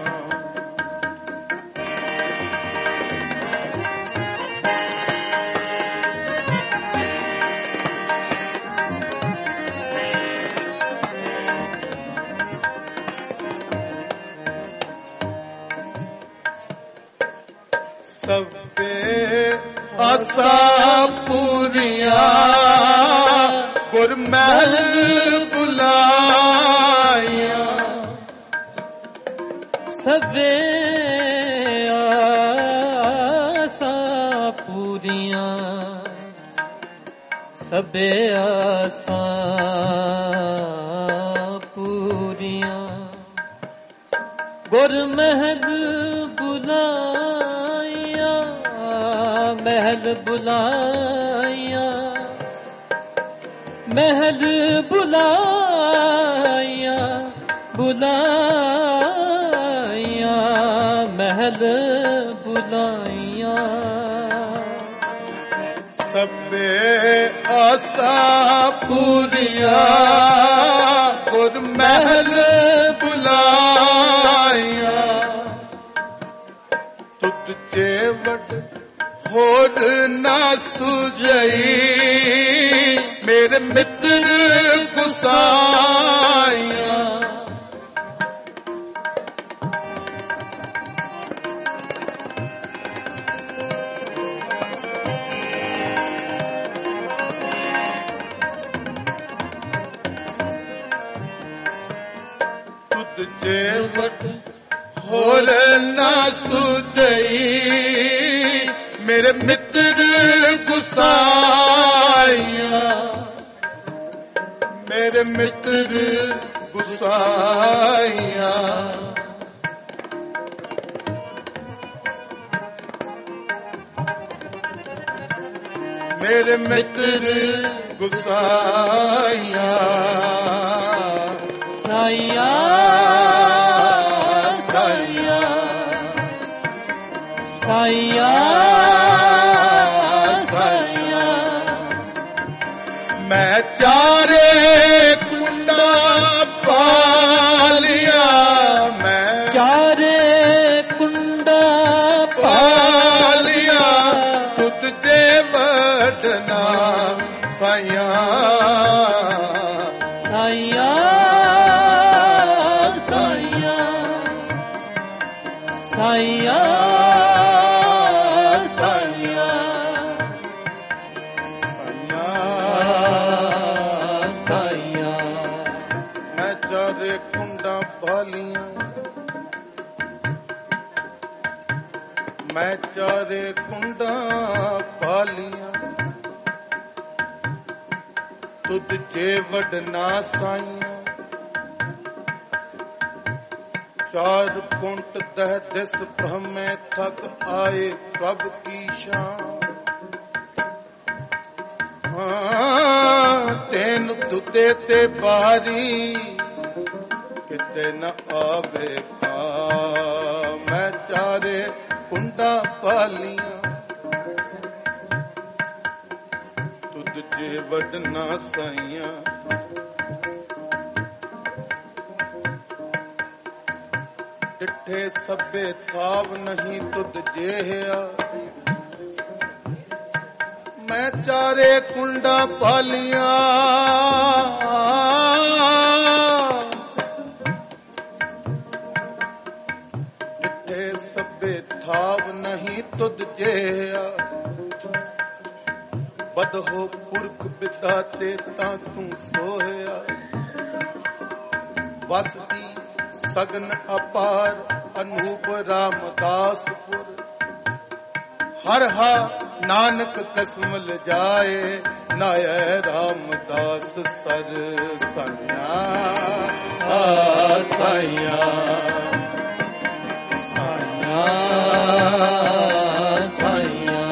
ਸਭੇ ਆਸਾ ਪੂਰੀਆਂ ਗੁਰ ਮਹਿਲ ਬੁਲਾਇਆ। ਸਭੇ ਆਸਾਂ ਪੂਰੀਆਂ ਸਭੇ ਆਸਾਂ ਪੂਰੀਆਂ ਗੁਰ ਮਹਿਲ ਬੁਲਾਇਆ। ਮਹਿਲ ਬੁਲਾਇਆ। ਮਹਿਲ ਬੁਲਾਇਆ। ਬੁਲਾਇਆ ਮਹਿਲ ਬੁਲਾਇਆ। ਸਭੇ ਆਸਾ ਪੂਰੀਆਂ ਗੁਰ ਮਹਿਲ ਬੁਲਾਇਆ। ਤੁਧ ਜੇ ਵਟ ਹੋਰ ਨਾ ਸੁਝਈ ਮੇਰੇ ਮਿੱਤਰ ਗੁਸਾਇਆ। ਤੁਧ ਜੇ ਵਟ ਹੋਰ ਨਾ ਸੁਝਈ ਮੇਰੇ ਮਿੱਤਰ ਗੁਸਾਇਆ। ਮੇਰੇ ਮਿੱਤਰ ਗੁਸਾਇਆ। ਮੇਰੇ ਮਿੱਤਰ ਗੁਸਾਇਆ। ਸਾਈਆ ਸਾਈਆ ਸਾਈਆ ਸਾਈਆ। ਮੈਂ ਚਾਰੇ ਕੁੰਡਾ ਪਾਲਿਆ। ਮੈਂ ਚਾਰੇ ਕੁੰਡਾ ਪਾਲਿਆ। ਤੁਧ ਜੇ ਵਟਨਾ ਸਾਈਆ ਸਾਈਆ ਸਾਈਆ ਸਾਈਆ ਸਾਈਆ ਸਾਈਆ। ਮੈਂ ਚਾਰੇ ਕੁੰਡਾ ਪਾਲੀਆਂ। ਮੈਂ ਚਾਰੇ ਕੁੰਡਾ ਪਾਲੀਆਂ। ਤੁਧ ਜੇ ਵਡਨਾ ਸਾਈਆਂ। ਚਾਰ ਕੁੰਟ ਦਹ ਦਿਸ ਭ੍ਰਮੇ ਥਕ ਆਏ ਪ੍ਰਭ ਕੀ ਸ਼ਾਨ। ਤੈਨੂੰ ਦੁੱਤੇ ਤੇ ਬਾਰੀ ਕਿਤੇ ਨਾ ਆਵੇ ਕਾ ਮੈਂ ਚਾਰੇ ਕੁੰਡਾ ਪਾਲੀਆਂ ਤੁਧ ਜੇ ਵੱਡਨਾ ਸਾਈਆਂ ਡਿੱਠੇ ਸਭੇ ਥਾਵ ਨਹੀਂ ਤੁਧ ਜਿਹਾ ਮੈਂ ਚਾਰੇ ਕੁੰਡਾ ਪਾਲੀਆਂ ਡਿੱਠੇ ਸਭੇ ਥਾਵ ਨਹੀਂ ਤੁਧ ਜਿਹਾ ਬਦਹੋ ਪੁਰਖ ਪਿਤਾ ਤੇ ਤਾਂ ਤੂੰ ਸੋਹਿਆ ਵਸਦੀ ਸਗਨ ਅਪਾਰ ਅਨੂਪ ਰਾਮਦਾਸਪੁਰ ਹਰ ਹਾ ਨਾਨਕ ਕਸਮ ਲਜਾਏ ਨਾਇ ਰਾਮਦਾਸ ਸਰ ਸਾਈਆਂ ਆ ਸਾਈਆਂ ਸਾਈਆਂ ਸਾਈਆਂ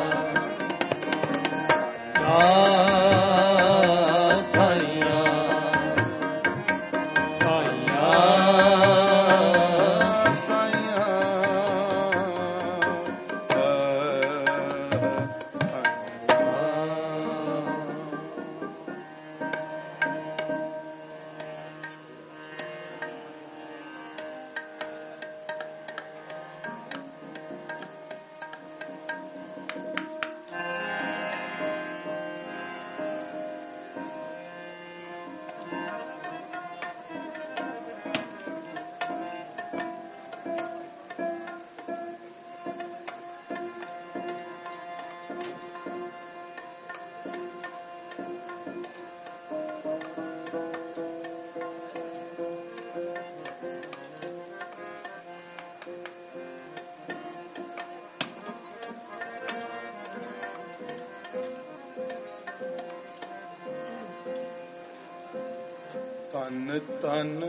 ਤਨ ਤਨ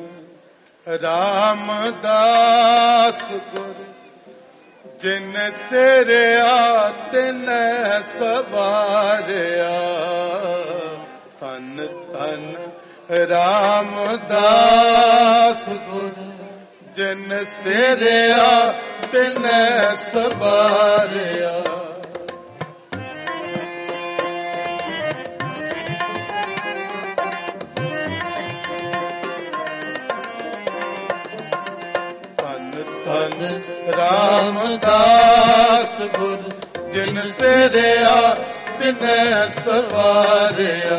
ਰਾਮਦਾਸ ਗੁਰ ਜਿਨ ਸਿਰਿਆ ਤਿਨ ਸਵਾਰਿਆ ਤਨ ਤਨ ਰਾਮਦਾਸ ਗੁਰ ਜਿਨ ਸਿਰਿਆ ਤਿਨ ਸਵਾਰਿਆ ਰਾਮਦਾਸ ਗੁਰ ਜਿਨ ਸਿਰਿਆ ਤਿਨੈ ਸਵਾਰਿਆ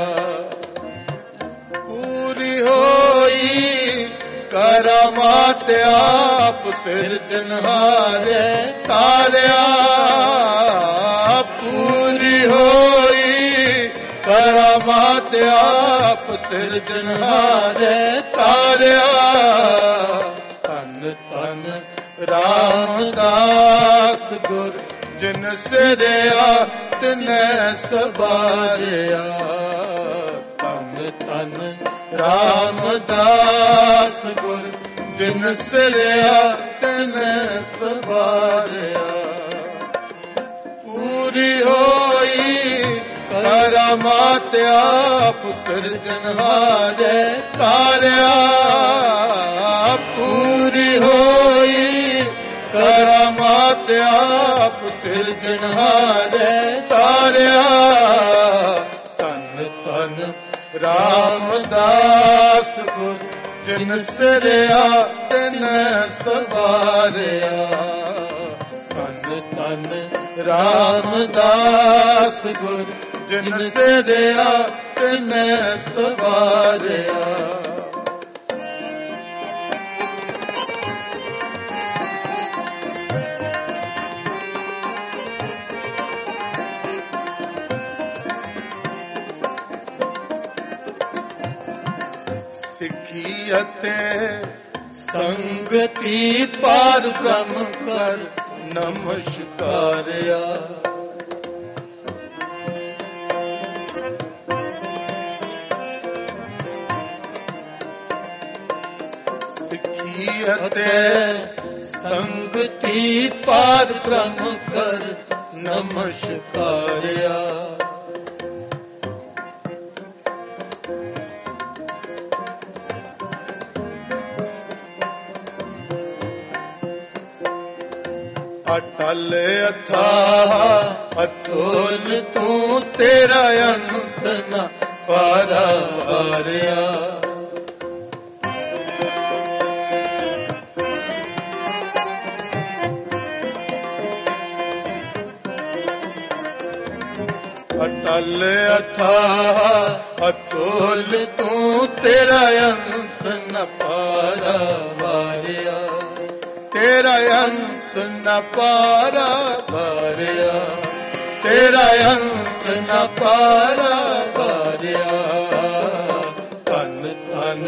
ਪੂਰੀ ਹੋਈ ਕਰਾਮਾਤ ਆਪ ਸਿਰਜਨਹਾਰੇ ਤਾਰਿਆ ਪੂਰੀ ਹੋਈ ਕਰਾਮਾਤ ਆਪ ਸਿਰਜਨਹਾਰੇ ਤਾਰਿਆ ਧੰਨ ਧੰਨ ਰਾਮਦਾਸ ਗੁਰ ਜਿਨ ਸਿਰਿਆ ਤਿਨੈ ਸਵਾਰਿਆ ਧੰਨ ਧੰਨ ਰਾਮਦਾਸ ਗੁਰ ਜਿਨ ਸਿਰਿਆ ਤਿਨੈ ਸਵਾਰਿਆ ਪੂਰੀ ਹੋਈ ਕਰਾਮਾਤ ਆਪ ਸਿਰਜਨਹਾਰੇ ਤਾਰਿਆ ਪੂਰੀ ਹੋਈ ਕਰਾਮਾਤ ਆਪ ਸਿਰਜਨਹਾਰੇ ਤਾਰਿਆ ਧੰਨ ਧੰਨ ਰਾਮਦਾਸ ਗੁਰ ਜਿਨ ਸਿਰਿਆ ਤਿਨੈ ਸਵਾਰਿਆ ਧੰਨ ਧੰਨ ਰਾਮਦਾਸ ਗੁਰ ਜਿਨ ਸਿਰਿਆ ਤਿਨੈ ਸਵਾਰਿਆ ਸਿੱਖੀ ਅਤੇ ਸੰਗਤੀ ਪਾਰ ਬ੍ਰਹਮ ਕਰ ਨਮਸਕਾਰਿਆ ਸਿੱਖੀ ਅਤੇ ਸੰਗਤੀ ਪਾਰ ਬ੍ਰਹਮ ਕਰ ਨਮਸਕਾਰਿਆ ਅਟਲ ਅਥਾਹ ਅਤੁਲ ਤੂੰ ਤੇਰਾ ਅੰਤ ਨ ਪਾਰਾ ਵਾਰਿਆ। ਅਟਲ ਅਥਾਹ ਅਤੁਲ ਤੂੰ ਤੇਰਾ ਅੰਤ ਨ ਪਾਰਾ ਵਾਰਿਆ। ਤੇਰਾ ਅੰਤ ਨ ਪਾਰਾ ਵਾਰਿਆ। ਤੇਰਾ ਅੰਤ ਨ ਪਾਰਾ ਵਾਰਿਆ। ਧੰਨ ਧੰਨ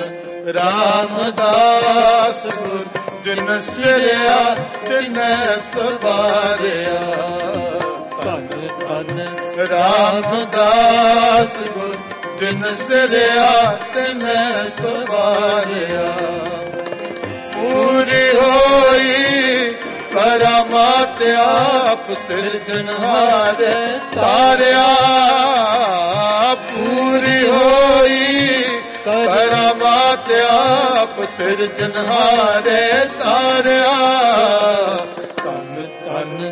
ਰਾਮਦਾਸ ਗੁਰ ਜਿਨ ਸਿਰਿਆ ਤਿਨੈ ਸਵਾਰਿਆ। ਧੰਨ ਧੰਨ ਰਾਮਦਾਸ ਗੁਰ ਜਿਨ ਸਿਰਿਆ ਤਿਨੈ ਸਵਾਰਿਆ। ਪੂਰੀ ਹੋਈ ਕਰਾਮਾਤ ਆਪ ਸਿਰਜਣਹਾਰ ਤਾਰਿਆ। ਪੂਰੀ ਹੋਈ ਕਰਾਮਾਤ ਆਪ ਸਿਰਜਣਹਾਰ ਤਾਰਿਆ। ਧੰਨ ਧੰਨ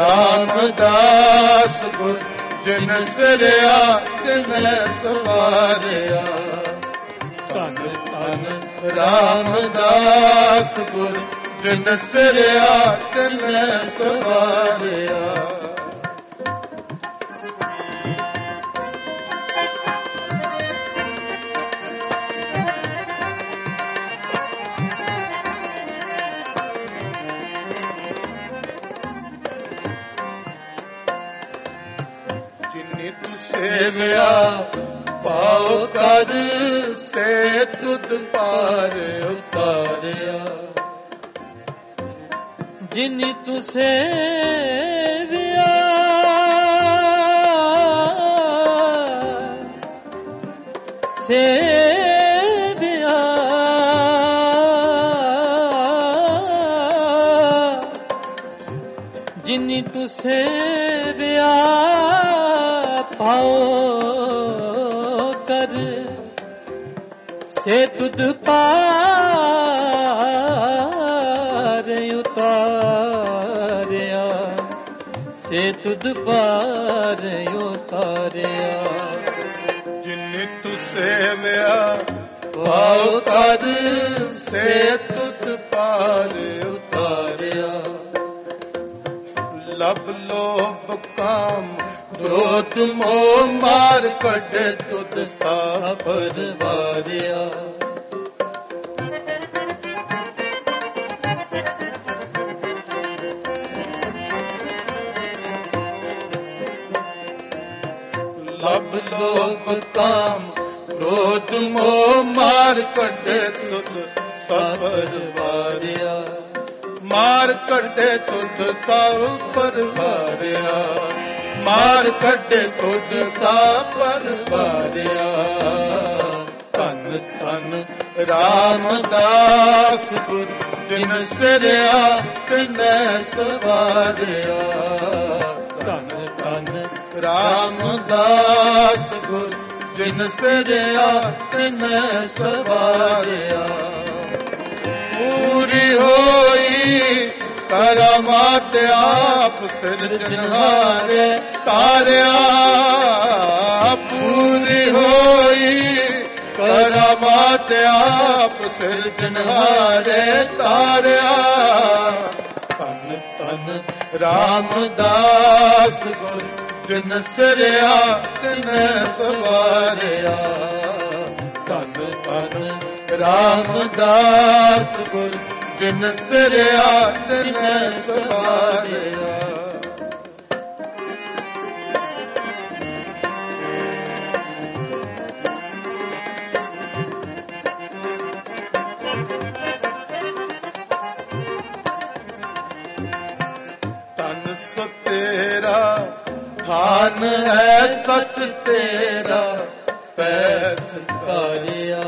ਰਾਮਦਾਸ ਗੁਰ ਜਿਨ ਸਿਰਿਆ ਤਿਨੈ ਸਵਾਰਿਆ। ਧੰਨ ਧੰਨ ਰਾਮਦਾਸ ਗੁਰ ਜਿਨ ਸਿਰਿਆ ਤਿਨੈ ਸਵਾਰਿਆ। ਜਿਨੀ ਤੂੰ ਸੇਵਿਆ ਪਾਉ ਕਰ ਸੇ ਤੁਧ ਪਾਰ ਉਤਾਰਿਆ। ਜਿਨੀ ਤੂੰ ਸੇਵਿਆ ਸੇਵਿਆ ਜਿਨੀ ਤੂੰ ਸੇਵਿਆ ਪਾਉ ਕਰ ਸੇ ਤੁਧ ਪਾਰ ਉਤਾਰਿਆ। ਸੇ ਤੁਧ ਪਾਰ ਉਤਾਰਿਆ। ਜਿਨੀ ਤੂੰ ਸੇਵਿਆ ਪਾਉ ਕਰ ਸੇ ਤੁਧ ਪਾਰ ਉਤਾਰਿਆ। ਲਬ ਲੋਭ ਕਾਮ ਕ੍ਰੋਧ ਮੋਹ ਮਾਰ ਕੱਢੇ ਤੁਧ ਸਾਪਰ ਵਾਰਿਆ। ਲਬ ਲੋਭ ਕਾਮ ਕ੍ਰੋਧ ਮੋਹ ਮਾਰ ਕੱਢੇ ਤੁਧ ਸਾਪਰ ਵਾਰਿਆ। ਮਾਰ ਕੱਢੇ ਤੁਧ ਸਾਪਰ ਵਾਰਿਆ। ਮਾਰ ਕੱਢੇ ਤੁਧ ਸਾਪਰ ਵਾਰਿਆ। ਧੰਨ ਧੰਨ ਰਾਮਦਾਸ ਗੁਰ ਜਿਨ ਸਿਰਿਆ ਤਿਨੈ ਸਵਾਰਿਆ। ਧੰਨ ਧੰਨ ਰਾਮਦਾਸ ਗੁਰ ਜਿਨ ਸਿਰਿਆ ਤਿਨੈ ਸਵਾਰਿਆ। ਪੂਰੀ ਹੋਈ ਕਰਾਮਾਤ ਆਪ ਸਿਰਜਣਹਾਰ ਤਾਰਿਆ। ਪੂਰੀ ਹੋਈ ਕਰਾਮਾਤ ਆਪ ਸਿਰਜਣਹਾਰ ਤਾਰਿਆ। ਧੰਨ ਧੰਨ ਰਾਮਦਾਸ ਗੁਰ ਜਿਨ ਸਿਰਿਆ ਤਿਨੈ ਸਵਾਰਿਆ। ਧੰਨ ਧੰਨ ਰਾਮਦਾਸ ਗੁਰ ਜਿਨ ਸਿਰਿਆ ਤਿਨੈ ਸਵਾਰਿਆ। ਤਨ ਸਤੇਰਾ ਥਾਨ ਹੈ ਸਤ ਤੇਰਾ ਪੈਸ ਕਾਰਿਆ।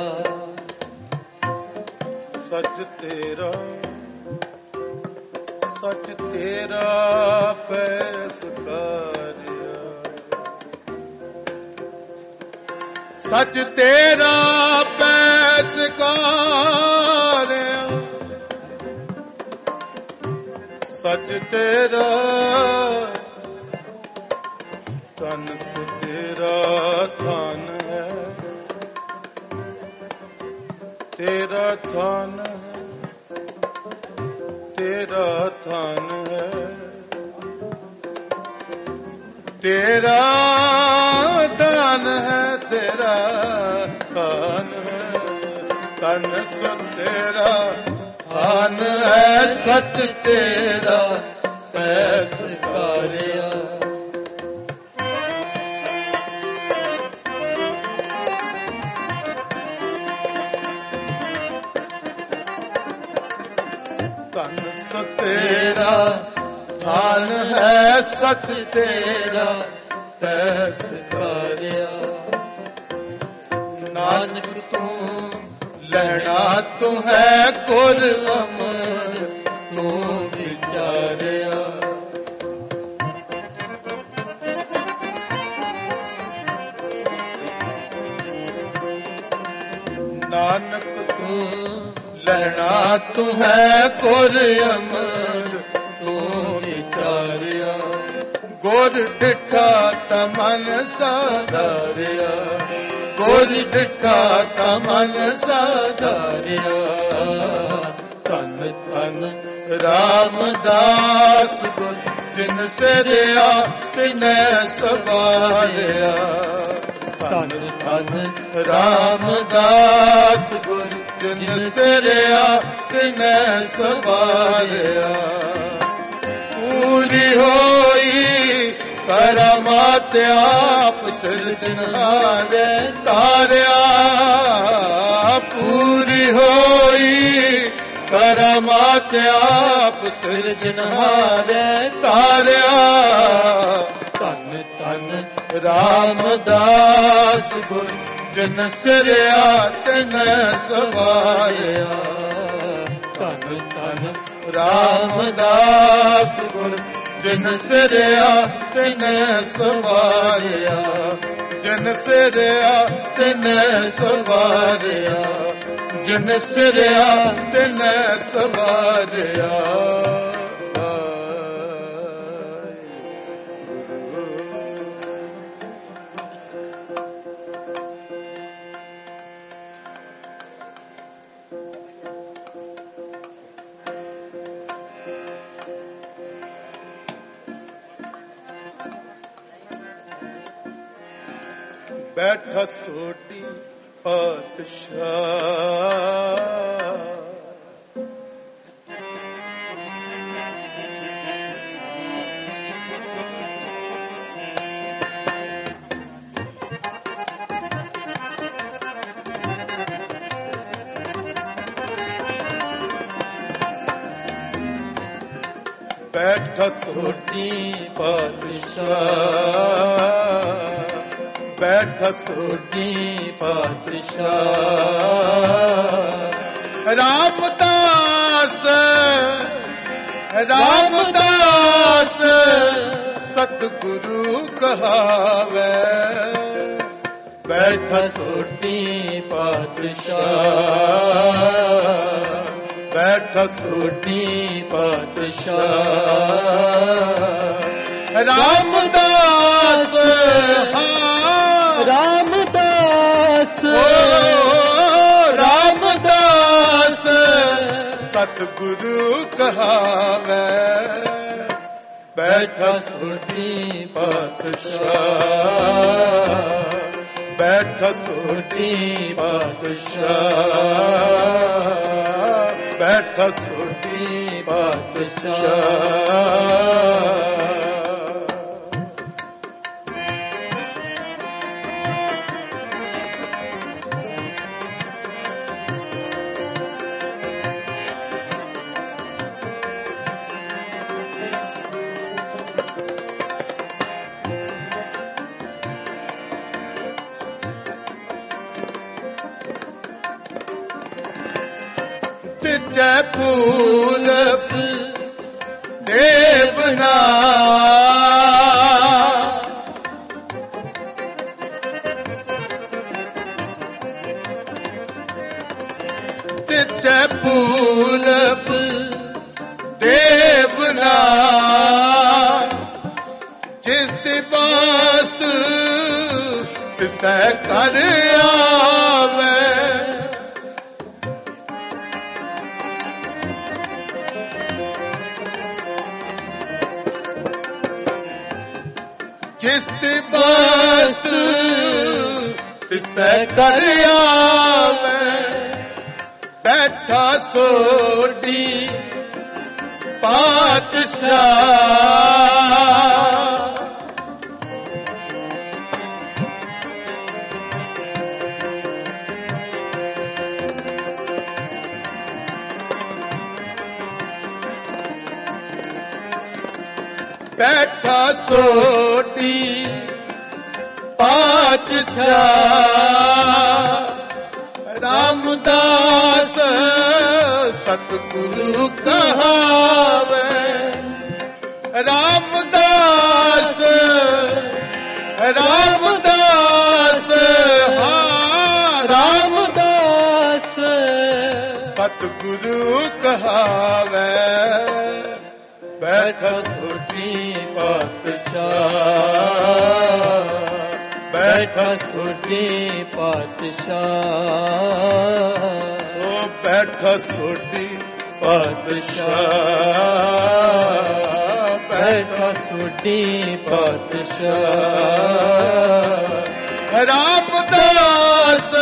ਸਚ ਤੇਰਾ ਸਚ ਤੇਰਾ ਪੈਸ ਕਾਰਿਆ। ਸਚ ਤੇਰਾ ਪੈਸ ਕਾਰਿਆ। ਸਚ ਤੇਰਾ ਤਨ ਤੇਰਾ ਥਾਨ ਹੈ, ਤੇਰਾ ਥਾਨ ਹੈ, ਤੇਰਾ ਥਾਨ ਹੈ, ਤੇਰਾ ਥਾਨ ਹੈ, ਤੇਰਾ ਥਾਨ ਹੈ, ਤਨ ਤੇਰਾ ਥਾਨ ਹੈ, ਸੱਚ ਤੇਰਾ ਪੈਸ ਕਾਰਿਆ। ਤਨ ਤੇਰਾ ਥਾਨ ਹੈ, ਸੱਚ ਤੇਰਾ ਪੈਸ ਕਾਰਿਆ। ਨਾਨਕ ਤੂੰ ਲੈਣਾ ਤੂੰ ਹੈ, ਗੁਰ ਅਮਰ ਤੂੰ ਵਿਚਾਰਿਆ। ਨਾਨਕ ਤੂੰ ਲੈਣਾ ਤੂੰ ਹੈ, ਗੁਰ ਅਮਰ ਤੂੰ ਵਿਚਾਰਿਆ। ਗੁਰ ਡਿਠਾ ਤਾਂ ਮਨ ਸਾਧਾਰਿਆ, ਗੁਰ ਡਿਠਾ ਤਾਂ ਮਨ ਸਾਧਾਰਿਆ। ਧੰਨ ਧੰਨ ਰਾਮਦਾਸ ਗੁਰ ਜਿਨ ਸਿਰਿਆ ਤਿਨੈ ਸਵਾਰਿਆ। ਧੰਨ ਧੰਨ ਰਾਮਦਾਸ ਗੁਰ ਜਿਨ ਸਿਰਿਆ ਤਿਨੈ ਸਵਾਰਿਆ। ਪੂਰੀ ਹੋਈ ਕਰਮਾਤ ਆਪ ਸਿਰਜਣਹਾਰੇ ਤਾਰਿਆ। ਪੂਰੀ ਹੋਈ ਕਰਮਾਤ ਆਪ ਸਿਰਜਣਹਾਰੇ ਤਾਰਿਆ। ਧੰਨ ਧੰਨ ਰਾਮਦਾਸ ਗੁਰ ਜਿਨ ਸਿਰਿਆ ਤਿਨੈ ਸਵਾਰਿਆ। ਧੰਨ ਧੰਨ ਰਾਮਦਾਸ ਗੁਰ ਜਿਨ ਸਿਰਿਆ ਤਿਨੈ ਸਵਾਰਿਆ। ਜਿਨ ਸਿਰਿਆ ਤਿਨੈ ਸਵਾਰਿਆ। ਜਿਨ ਸਿਰਿਆ ਤਿਨੈ ਸਵਾਰਿਆ। ਬੈਠਾ ਸੋਢੀ ਪਾਤਸ਼ਾਹ, ਬੈਠਾ ਸੋਢੀ ਪਾਤਸ਼ਾਹ, ਬੈਠਾ ਸੋਢੀ ਪਾਤਸ਼ਾਹ। ਰਾਮਦਾਸ ਰਾਮਦਾਸ ਸਤਿਗੁਰੂ ਕਹਾਵੇ। ਬੈਠਾ ਸੋਢੀ ਪਾਤਸ਼ਾਹ, ਬੈਠਾ ਸੋਢੀ ਪਾਤਸ਼ਾਹ। ਰਾਮਦਾਸ ਰਾਮਦਾਸ ਰਾਮਦਾਸ ਸਤਿਗੁਰੂ ਕਹਾਵੇ। ਬੈਠਾ ਸੋਢੀ ਪਾਤਸ਼ਾਹ, ਬੈਠਾ ਸੋਢੀ ਪਾਤਸ਼ਾਹ। ਬੈਠਾ ਸੋਢੀ ਪਾਤਸ਼ਾਹ। ਤਿਜੈ ਪੂਰਬ ਦੇਵਨਾ ਤਿਜੈ ਪੂਰਬ ਦੇਵਨਾ ਜਿਸ ਦੀ ਬਾਸ ਤਿਸੈ ਕਰ ਆਵੇ ਜਿਸ ਦੀ ਬਾਸ ਤਿਸੈ ਕਰ ਆਵੇ ਬੈਠਾ ਸੋਢੀ ਪਾਤਸ਼ਾਹ ਬੈਠਾ ਸੋਢੀ ਪਾਤਸ਼ਾਹ ਰਾਮਦਾਸ ਸਤਿਗੁਰੂ ਕਹਾਵੇ ਰਾਮਦਾਸ ਰਾਮਦਾਸ ਹਾਂ ਰਾਮਦਾਸ ਸਤਿਗੁਰੂ ਕਹਾਵੇ ਬੈਠਾ ਸੋਢੀ ਪਾਤਸ਼ਾਹ ਬੈਠਾ ਸੋਢੀ ਪਾਤਸ਼ਾਹ ਉਹ ਬੈਠਾ ਸੋਢੀ ਪਾਤਸ਼ਾਹ ਬੈਠਾ ਸੋਢੀ ਪਾਤਸ਼ਾਹ ਰਾਮਦਾਸ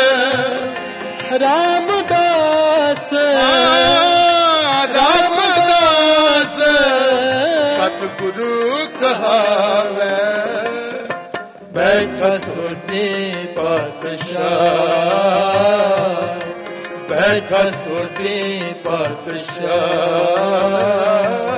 ਰਾਮਦਾਸ ਰਾਮਦਾਸ ਸਤਿਗੁਰੂ ਕਹਾਵੇ ਬੈਠਾ ਸੋਢੀ ਪਾਤਸ਼ਾਹ ਬੈਠਾ ਸੋਢੀ ਪਾਤਸ਼ਾਹ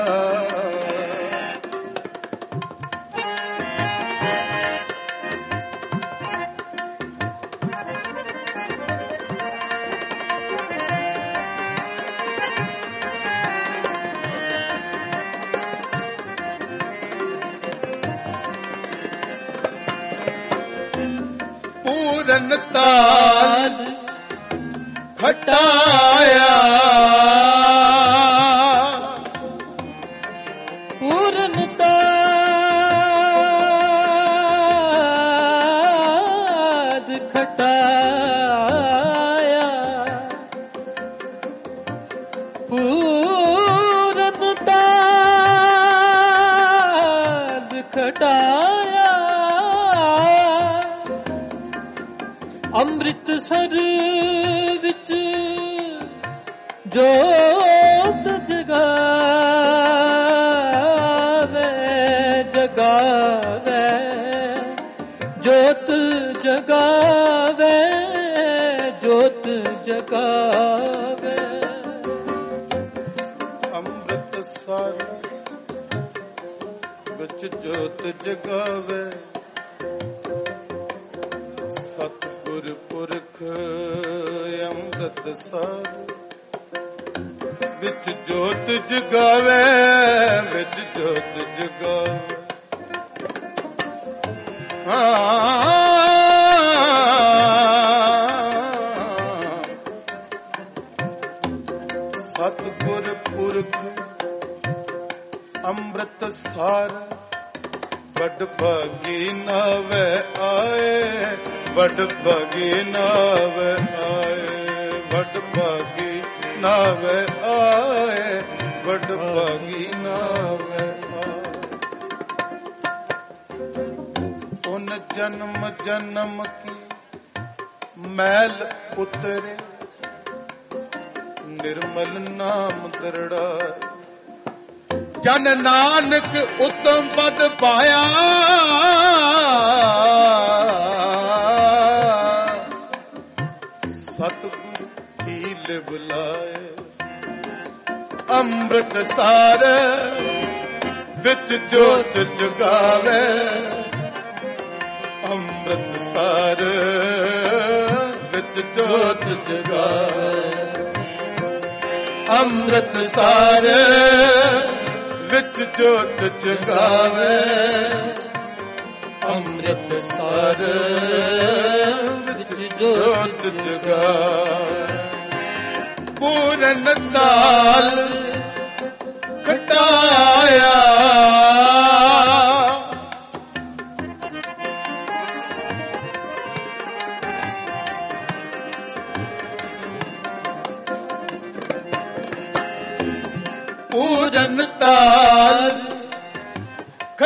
ਪੂਰਨ ਤਾਲ ਖਟਾਇਆ ਪੂਰਨ ਤਾਲ ਖਟਾਇਆ ਪੂਰਨ ਤਾਲ ਖਟਾਇਆ ਅੰਮ੍ਰਿਤਸਰ ਵਿੱਚ ਜੋਤ ਜਗਾਵੇ ਜਗਾਵੇ ਜੋਤ ਜਗਾਵੇ ਜੋਤ ਜਗਾਵੇ ਅੰਮ੍ਰਿਤਸਰ ਵਿੱਚ ਜੋਤ ਜਗਾਵੇ ਸਤਿਗੁਰ ਪੁਰਖ ਅੰਮ੍ਰਿਤਸਰ ਵਿੱਚ ਜੋਤ ਜਗਾਵੇ ਵਿੱਚ ਜੋਤ ਜਗਾਵੇ ਸਤਿਗੁਰ ਪੁਰਖ ਅੰਮ੍ਰਿਤਸਰ ਵੱਡ ਭਾਗੀ ਨਾਵੇ ਆਏ ਵੱਡ ਭਾਗੀ ਨਾਵੇ ਆਏ ਵੱਡ ਭਾਗੀ ਨਾਵੇ ਆਏ ਵੱਡ ਭਾਗੀ ਨਾਵੇ ਆਏ ਉਨ ਜਨਮ ਜਨਮ ਕੀ ਮੈਲ ਉਤਰੇ ਨਿਰਮਲ ਨਾਮ ਦਰੜਾ ਜਨ ਨਾਨਕ ਉਤਮ ਪਦ ਪਾਇਆ ਸਤਿਗੁਰ ਹੀਲ ਬੁਲਾਏ ਅੰਮ੍ਰਿਤਸਰ ਵਿੱਚ ਜੋਤ ਜਗਾਵੇ ਅੰਮ੍ਰਿਤਸਰ ਵਿੱਚ ਜੋਤ ਜਗਾਵੇ ਅੰਮ੍ਰਿਤਸਰ ਵਿੱਚ ਜੋਤ ਜਗਾਵੇ ਅੰਮ੍ਰਿਤਸਰ ਵਿੱਚ ਜੋਤ ਜਗਾਵੇ ਪੂਰਨ ਤਾਲ ਖਟਾਇਆ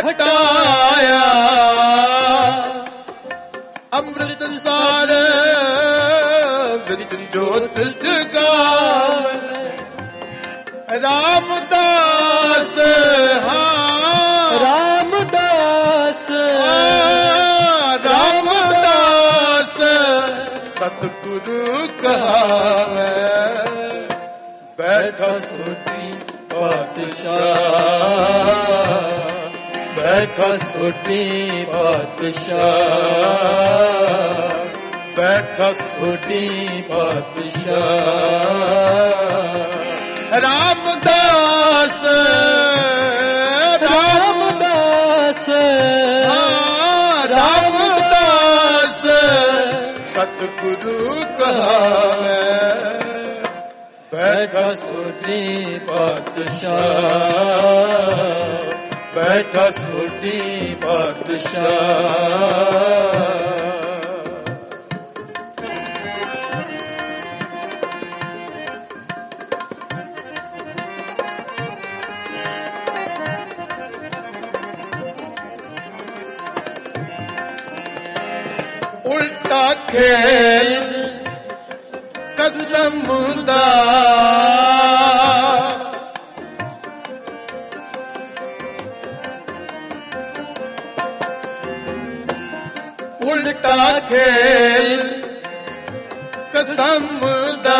ਵਟਾਇਆ ਅੰਮ੍ਰਿਤ ਸਾਰ ਵਿੱਚ ਜੋਤ ਜਗਾਵੇ ਰਾਮਦਾਸ ਹਾਂ ਰਾਮਦਾਸ ਰਾਮਦਾਸ ਸਤਿਗੁਰੂ ਕਹਾਵੇ ਬੈਠਾ ਸੋਢੀ ਪਾਤਸ਼ਾਹ ਬੈਠਾ ਸੋਢੀ ਪਾਤਸ਼ਾਹ ਬੈਠਾ ਸੋਢੀ ਪਾਤਸ਼ਾਹ ਰਾਮਦਾਸ ਰਾਮਦਾਸ ਰਾਮਦਾਸ ਸਤਿਗੁਰੂ ਕਹਾਵੇ ਬੈਠਾ ਸੋਢੀ ਪਾਤਸ਼ਾਹ ਬੈਠਾ ਸੋਢੀ ਪਾਤਸ਼ਾਹ ਉਲਟਾ ਖੇਲ ਕਸਮ ਦਾ ਉਲਟਾ ਖੇਲ ਕਸਮ ਦਾ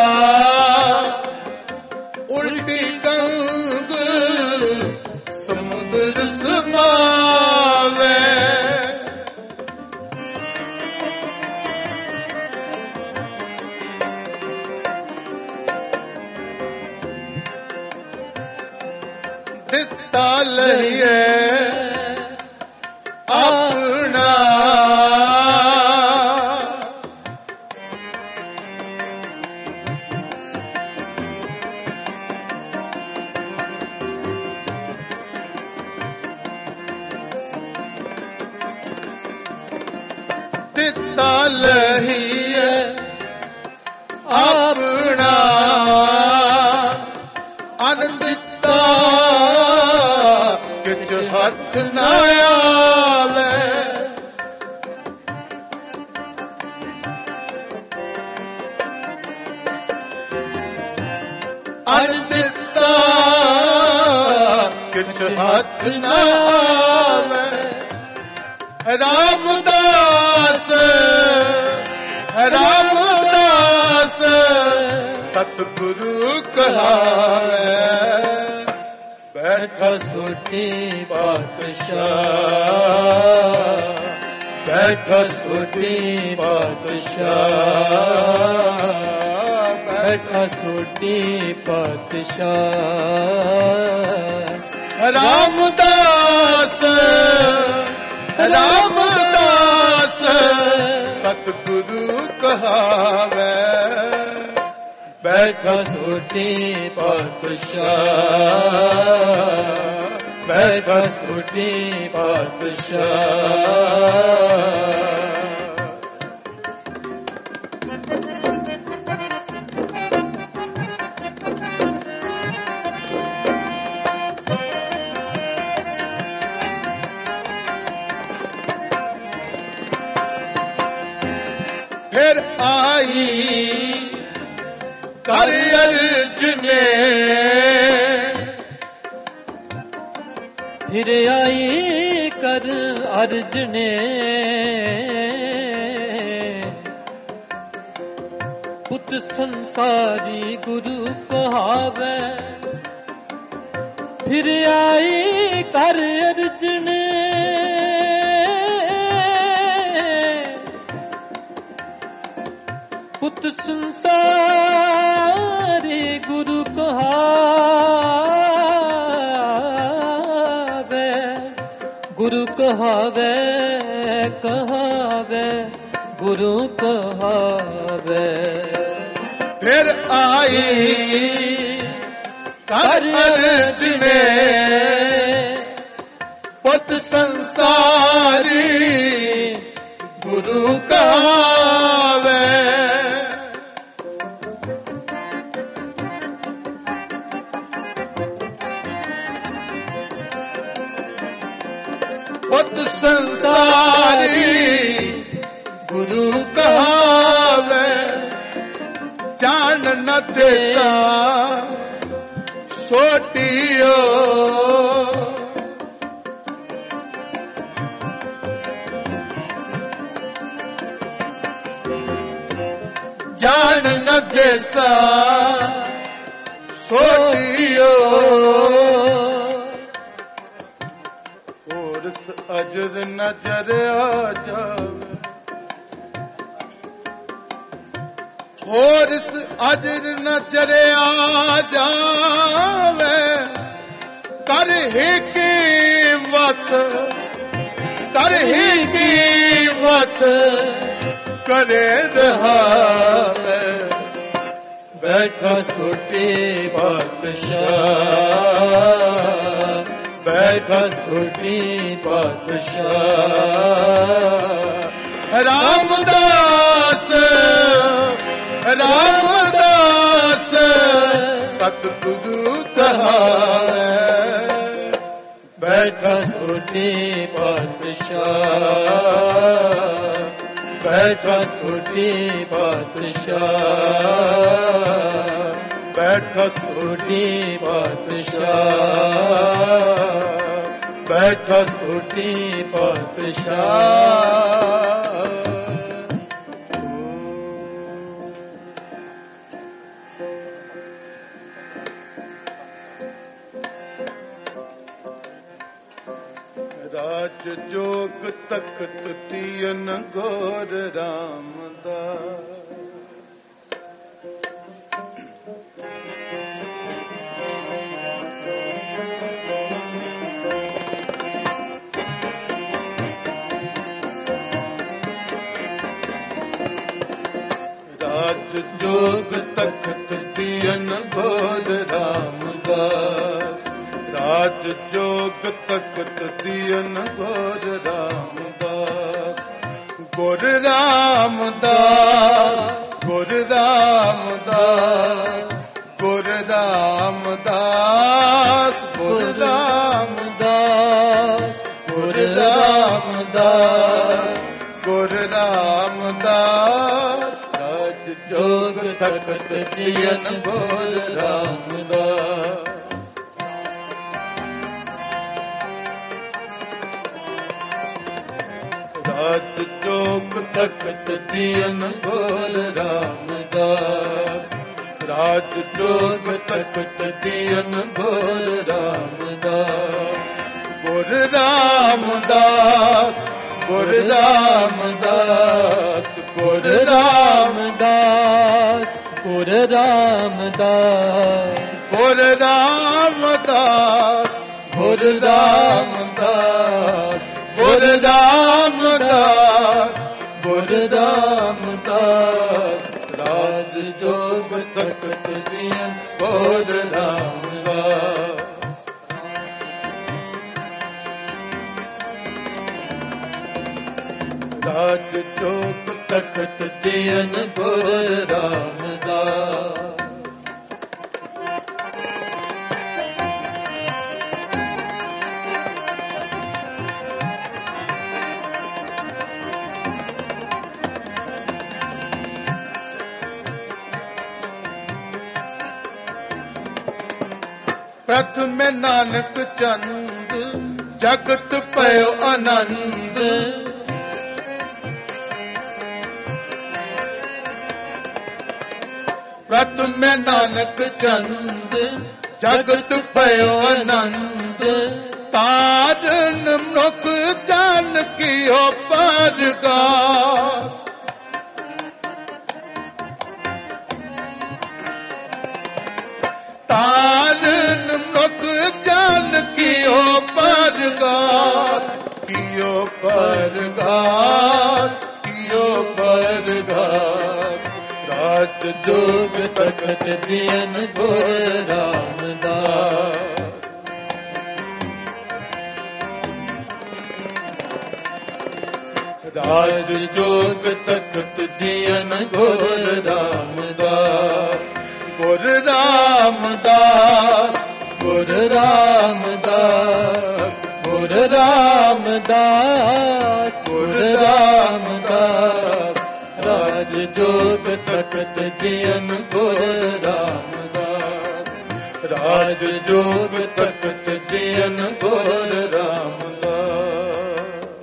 ਉਲਟੀ ਗੰਗ ਸਮੁੰਦਰ ਸਮਾਵੇ ਦਿੱਤਾ ਲਈਏ ਆਪਣਾ ਦਿੱਤਾ ਲਈਏ ਆਪਣਾ ਅਨ ਦਿੱਤਾ ਕਿਛ ਹੱਥ ਨਾ ਆਵੇ ਅਨ ਦਿੱਤਾ ਕਿਛ ਹੱਥ ਨਾ ਆਵੇ ਰਾਮਦਾਸ ਰਾਮਦਾਸ ਸਤਿਗੁਰੂ ਕਹਾਵੇ ਬੈਠਾ ਸੋਢੀ ਪਾਤਸ਼ਾਹ ਬੈਠਾ ਸੋਢੀ ਪਾਤਸ਼ਾਹ ਬੈਠਾ ਸੋਢੀ ਪਾਤਸ਼ਾਹ ਰਾਮਦਾਸ ਰਾਮਦਾਸ ਸਤਿਗੁਰੂ ਕਹਾਵੇ ਬੈਠਾ ਸੋਢੀ ਪਾਤਸ਼ਾਹ ਬੈਠਾ ਸੋਢੀ ਪਾਤਸ਼ਾਹ ਫਿਰ ਆਈ ਕਰ ਅਰਜਨੇ ਫਿਰ ਆਈ ਕਰ ਅਰਜਨੇ ਪੁੱਤ ਸੰਸਾਰੀ ਗੁਰੂ ਕਹਾਵੇ ਫਿਰ ਆਈ ਕਰ ਅਰਜਨੇ ਪੁੱਤ ਸੰਸਾਰੀ ਗੁਰੂ ਕਹਾਵੇ ਗੁਰੂ ਕਹਾਵੇ ਕਹਾਵੇ ਗੁਰੂ ਕਹਾਵੇ ਫਿਰ ਆਈ ਕਰ ਅਰਜਨੇ ਪੁੱਤ ਸੰਸਾਰੀ ਗੁਰੂ ਕਹਾਵੇ पुत संसारी गुरु कहावे जान न देता सोटियो जान न देसा सोटियो और इस अजर नजर आ जावे और इस अजर नजर आ जावे कर ही कीमत कर ही कीमत करे रहा बैठा छोटे बादशाह बैठा छोटे बादशाह रामदास रामदास सतगुरु कहावे बैठा छोटे बादशाह बैठा छोटे बादशाह बैठा छोटे बादशाह बैठा छोटे बादशाह राज जोग तख्त तियन गौर रामदास राज जोग तख्त तियन गौर रामदास राज जोग तख्त दियन गोर रामदास गोर रामदास गोर रामदास गोर रामदास गोर रामदास गोर रामदास गोर रामदास राज जोग तख्त दियन गोर रामदास राज जोग तख्त दियन गोर रामदास राज जोग तख्त दियन गोर रामदास गोर रामदास गोर रामदास गोर रामदास गुर रामदास गोर रामदास गोर रामदास गोर रामदास गोर रामदास राज जोग तख्त दियन गोर रामदास राज जोग तख्त दियन गोर रामदास प्रथम नानक चंद जगत पयो आनंद प्रथम नानक चंद जगत पयो आनंद तारन मनुख जान कियो परगास तारन मनुख जान कियो परगास कियो परगास कियो परगास राज जोग तख्त दियन गोर रामदास राज जोग तख्त दियन गोर रामदास गोर रामदास गोर रामदास गोर गुर रामदास गुर रामदास राज जोग तखत दियन गुर रामदास राज जोग तखत दियन गुर रामदास।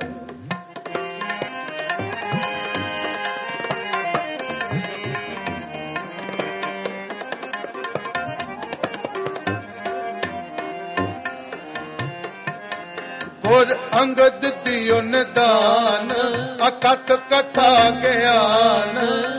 गुर अंगद दियो निदान अकथ कथा ज्ञान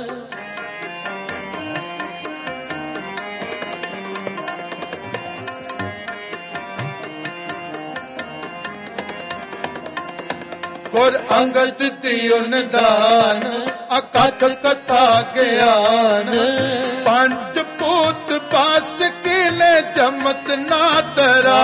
गुर अंगद दियो निदान अकथ कथा ज्ञान पंच पूत पास किले जमत नातरा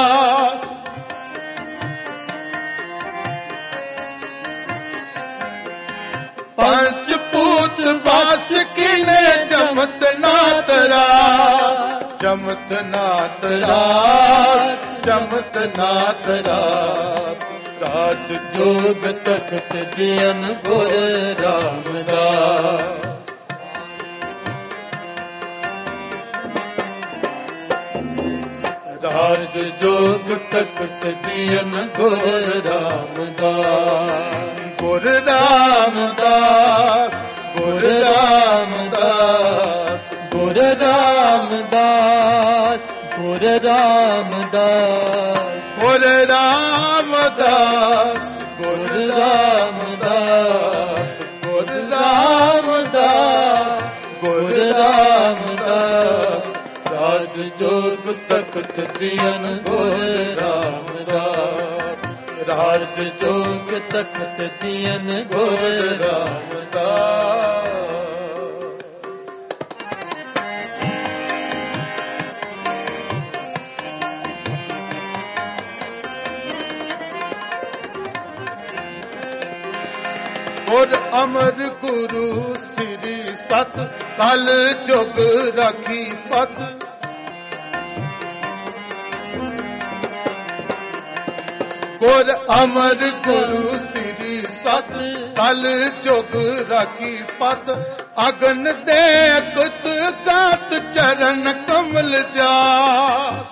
पंच पूत बास किले जमत नातरा जमत नातरा जमत नातरा राज जोग तखत दियन गुर रामदास राज जोग तखत दियन गुर रामदास गुर रामदास गुर रामदास गुर रामदास गुर रामदास गुर रामदास गुर रामदास गुर रामदास गुर रामदास राज जोग तखत दियन गुर रामदास राज जोग तखत दियन गुर रामदास। गुर अमर गुरु श्री सत कल जुग राखी पत गुर अमर गुरु श्री सत कल जुग राखी पत अगन दे कुत सात चरण कमल जास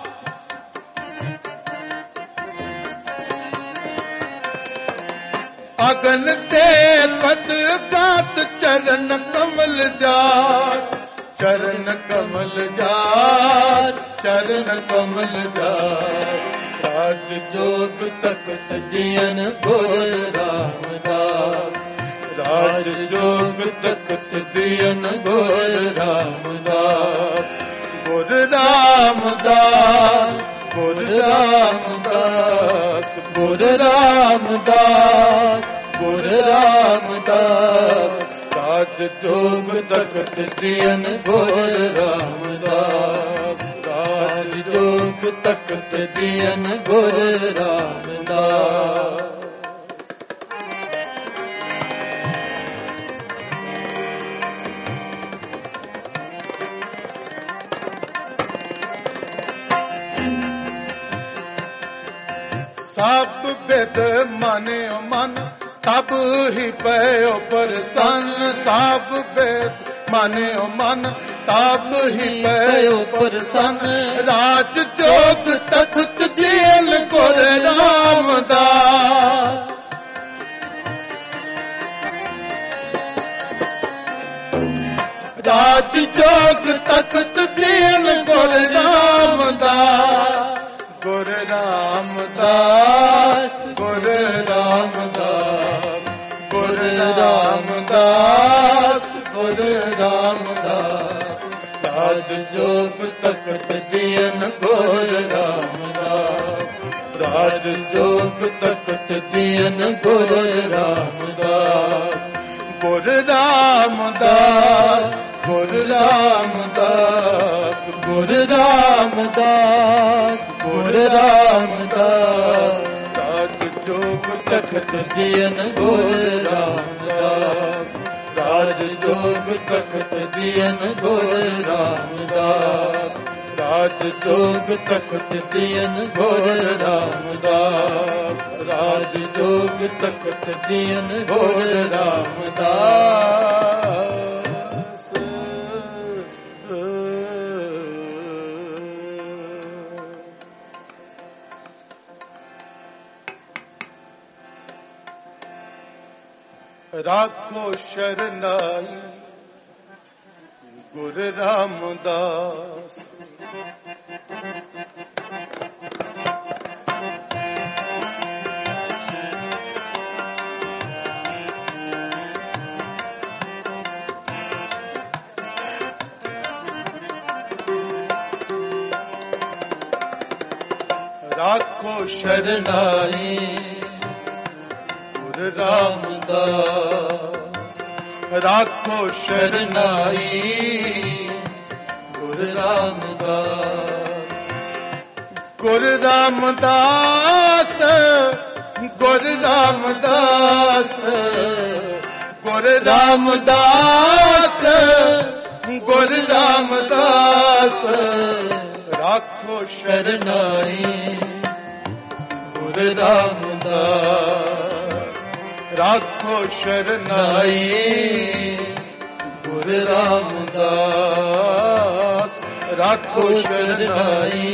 अगन दे पद सात चरण कमल जास चरण कमल जास चरण कमल जास राज जोग तखत दियन गुर रामदास राज जोग तखत दियन गुर रामदास गुर रामदास गुर रामदास गुर रामदास गुर रामदास राज जोग तखत दियन गुर रामदास राज जोग तखत दियन गुर रामदास। सब वेद माने मन तब ही पयो प्रसन्न सब वेद माने मन तब ही पयो प्रसन्न राज जोग तखत दियन गुर रामदास राज जोग तखत दियन गुर रामदास गुर रामदास गुर रामदास गुर रामदास गुर रामदास राज जोग तखत दियन गुर रामदास राज जोग तखत दियन गुर रामदास गुर रामदास गुर रामदास गुर रामदास गुर रामदास राज जोग तखत दियन गुर रामदास राज जोग तखत दियन गुर रामदास राज जोग तखत दियन घोर रामदास, राज जोग तखत दियन घोर रामदास। राखो शरनाई गुरु रामदास, राखो शरनाई गुरु रामदास, राखो शरनाई गुरु रामदास। गुरु रामदास, गुरु रामदास, गुरु रामदास, गुरु रामदास। राखो शरनाई गुरु रामदास, राखो शरनाई गुरु रामदास, राखो शरनाई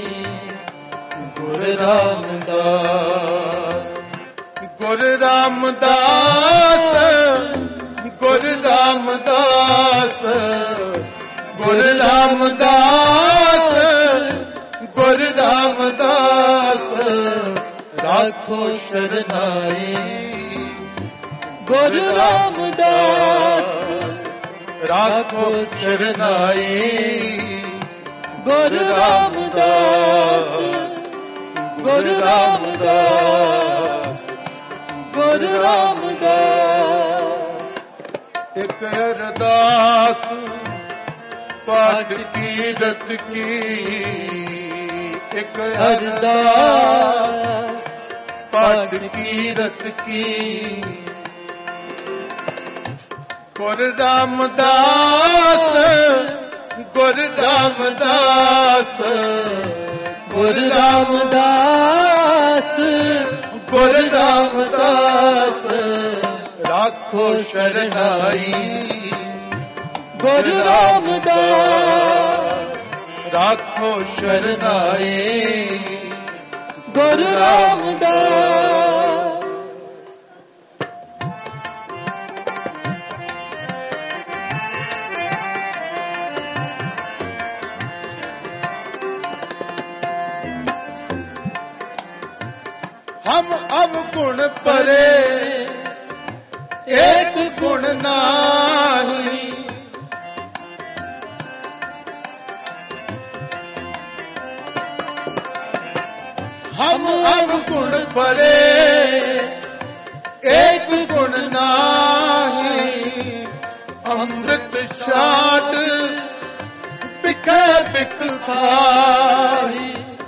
गुरु रामदास। गुरु रामदास, गुरु रामदास, गुरु रामदास, गुरु रामदास। राखो शरनाई गुरु रामदास, राखो शरनाई गुरु रामदास, गुरु रामदास, गुरु रामदास। एक अरदास पाठ कीरत की, एक अरदास पाठ कीरत की। गुरु रामदास, गुरु रामदास, गुरु रामदास, गुरु रामदास। राखो शरनाई गुरु रामदास, राखो शरनाई गुरु रामदास। हम अवगुण परे एक गुण नाही, हम अवगुण परे एक गुण नाही। अमृत छाट बिखे बिख खाई,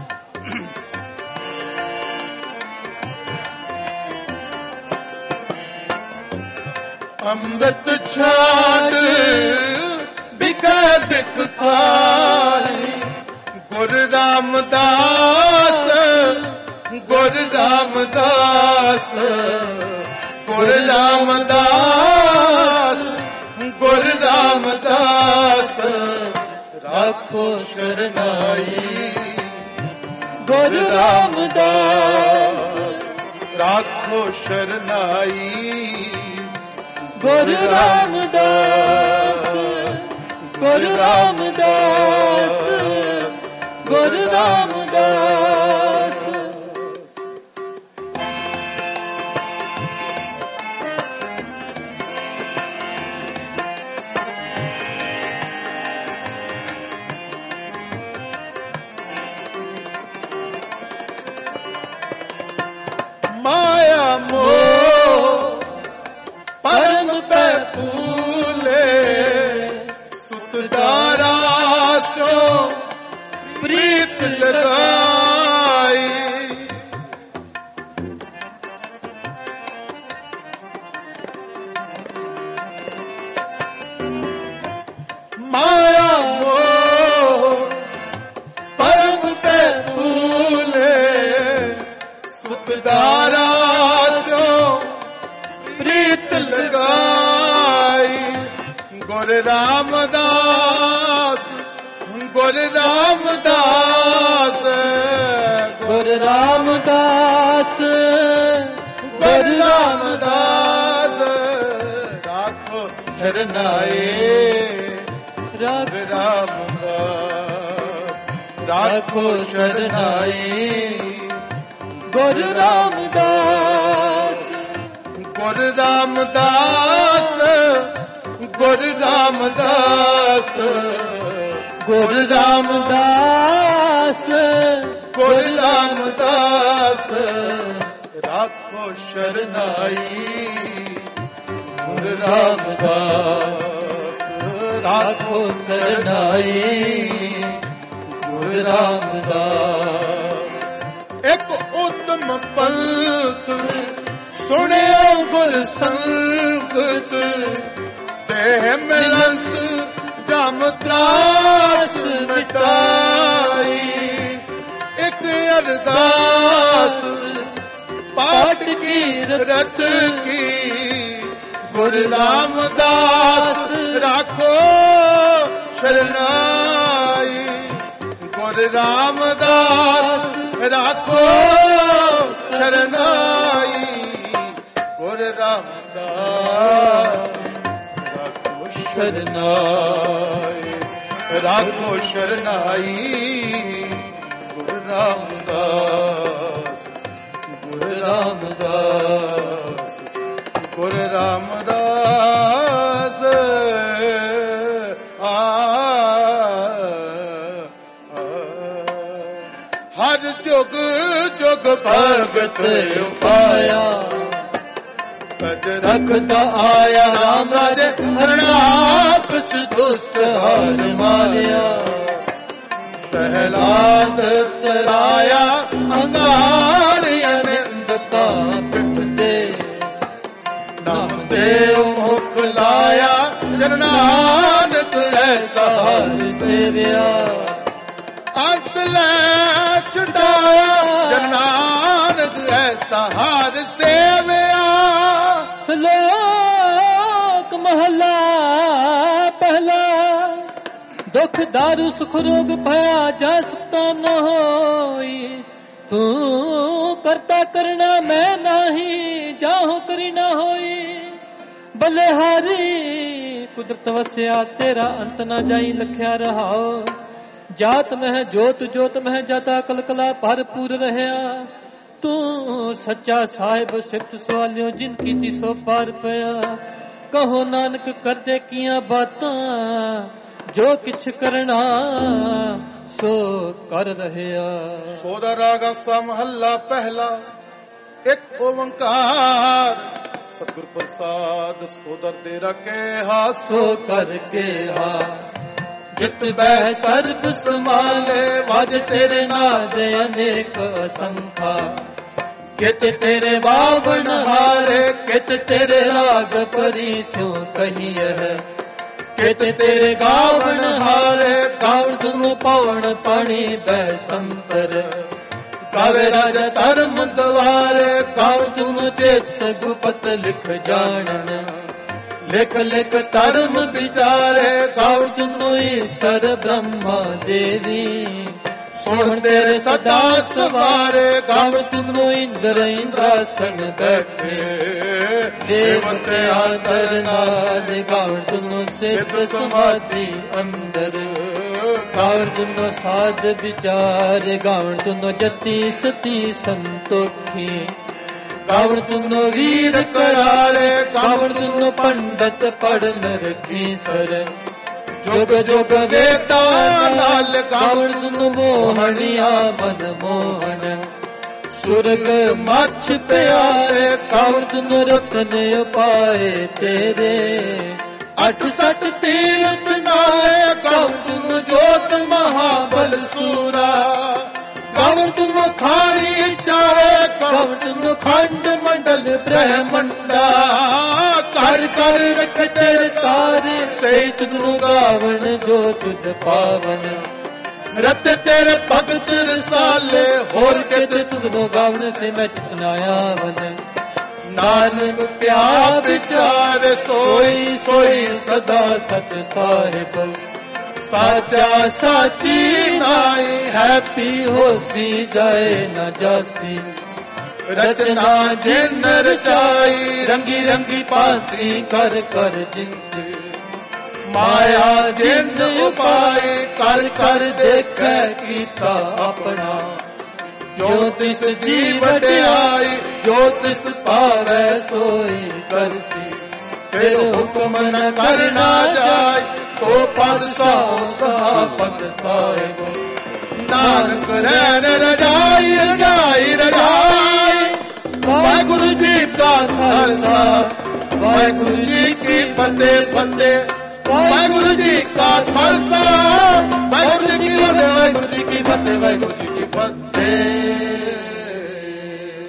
अमृत छाट बिखे बिख खाई। गुरु रामदास, गुरु रामदास, गुरु रामदास, गुरु रामदास। राखो शरनाई गुरु रामदास, राखो शरनाई गुरु रामदास, गुरु रामदास, गुरु रामदास। माया मोह परम पे फूले, सुतदारा सो प्रीत लगाई। माया मोह दिलदारा सो प्रीत लगाई गुरु रामदास गुरु रामदास गुरु रामदास गुरु रामदास राखो शरणाए राख रामदास राखो शरणाए गुरु रामदास गुरु रामदास गुरु रामदास गुरु रामदास गुरु रामदास राखो शरणाई गुरु रामदास राखो शरणाई गुरु रामदास एक उत्तम पंथ सुनियो गुर संगत देह मिलंत जम त्रास मिटाई एक अरदास पाठ की रत की गुरु रामदास राखो शरणाई गुरु रामदास राखो शरणाई गुरु रामदास राखो शरणाई राखो शरणाई गुरु रामदास गुरु रामदास गुरु रामदास आ हर जुग जुग भगत उपाया रखता आया राम राजे हरणाकश दुष्ट हार मारिया प्रहलाद तराया अंगार अनंदता पिठ दे नाम देव मुख लाया जननानक ऐसा हार सेविया अंत ले छुटाया जननानक ऐसा हार सेविया श्लोक महला पहला दुख दारू सुख रोग भया जा सुखता न होई तू करता करना मैं नाही जाहु करी न होई बलिहारी कुदरत वस्या तेरा अंत न जाई लख्या रहाओ जात मह जोत जोत मह जाता कलकला भरपूर रहया तू सच्चा साहिब सिफत सवालियो जिन कीती सो पार पया कहो नानक कर दे किया बातां जो किछ करना सो कर रहया सोदा रागा सा महला पहला एक ओंकार सतगुर प्रसाद सोदर तेरा के हासो सो करके हा जित बह सर्ब समाले वाज तेरे नाद अनेक असंखा कित तेरे बावण हारे कित तेरे राग परी सो कहिए है कित तेरे गावण हारे गावण दुनो पवन पानी बह संतर गावे राजा धर्म द्वारे गावण दुनो चेत गुपत लिख जानन लिख लिख धर्म विचारे गावण दुनो ईश्वर ब्रह्मा देवी सुन तेरे सदा सवारे गावण दुनो इंद्र इंद्रासन बैठे देवते आदर नाद गावण दुनो सिद्ध समाधि अंदर गावण दुनो साध विचार गावण दुनो जति सती संतोखी गावण दुनो वीर करारे गावण दुनो पंडित पढ़ नरकी सर जोग जोग वेता नाल गावण दुनो मोहनिया मन मोहन सुरग मछ प्यारे गावण दुनो रतन उपाए तेरे अठ सठ तीर्थ नाले गावण दुनो जोत महाबल सूरा गावण दुनो खारी चारे गावण दुनो खंड मंडल ब्रह्मंडा कर कर रख तेरे तारे सही तुनो गावण जो तुझ पावन ਰਤੇ ਤੇਰੇ ਭਗਤ ਰਸਾਲੇ ਹੋਰ ਕਿਤੇ ਤੁਧਨੋ ਗਾਵਨ ਸੇ ਮੈਂ ਚਤਨਾਇਆ ਵਜੈ ਨਾਨਕ ਪਿਆ ਵਿਚਾਰ ਸੋਈ ਸੋਈ ਸਦਾ ਸਚ ਸਾਹਿਬ ਸਾਚਾ ਸਾਚੀ ਨਾਈ ਹੈ ਪੀ ਹੋਸੀ ਜਾਏ ਨ ਜਾਸੀ ਰਚਨਾ ਜਿਨ ਰਚਾਈ ਰੰਗੀ ਰੰਗੀ ਭਾਂਤੀ ਕਰ ਕਰ ਜਿੰਸ ਮਾਇਆ ਜਿਨ ਉਪਾਈ ਕਰ ਕਰ ਦੇਖੈ ਕੀਤਾ ਆਪਣਾ ਜੋ ਤਿਸ ਜੀ ਵਡਿਆਈ ਜੋ ਤਿਸ ਪਾਵੈ ਸੋਈ ਕਰਸੀ ਫਿਰ ਹੁਕਮ ਨ ਕਰਨਾ ਜਾਏ ਸੋ ਪਦ ਸਾਉ ਸਹਾ ਪਦ ਸਾਹਿਬ ਨਾਨਕ ਰਹਿਣ ਰਜਾਈ ਰਜਾਈ ਰਜਾਈ ਵਾਹਿਗੁਰੂ ਜੀ ਕਾ ਖਾਲਸਾ ਵਾਹਿਗੁਰੂ ਜੀ ਕੀ ਫਤਿਹ ਫਤਿਹ ਵਾਹਿਗੁਰੂ ਜੀ ਕਾ ਖਾਲਸਾ ਵਾਹਿਗੁਰੂ ਜੀ ਕੀ ਫਤਿਹ ਵਾਹਿਗੁਰੂ ਜੀ ਕੀ ਫਤਿਹ ਵਾਹਿਗੁਰੂ ਜੀ ਕੀ ਫਤਿਹ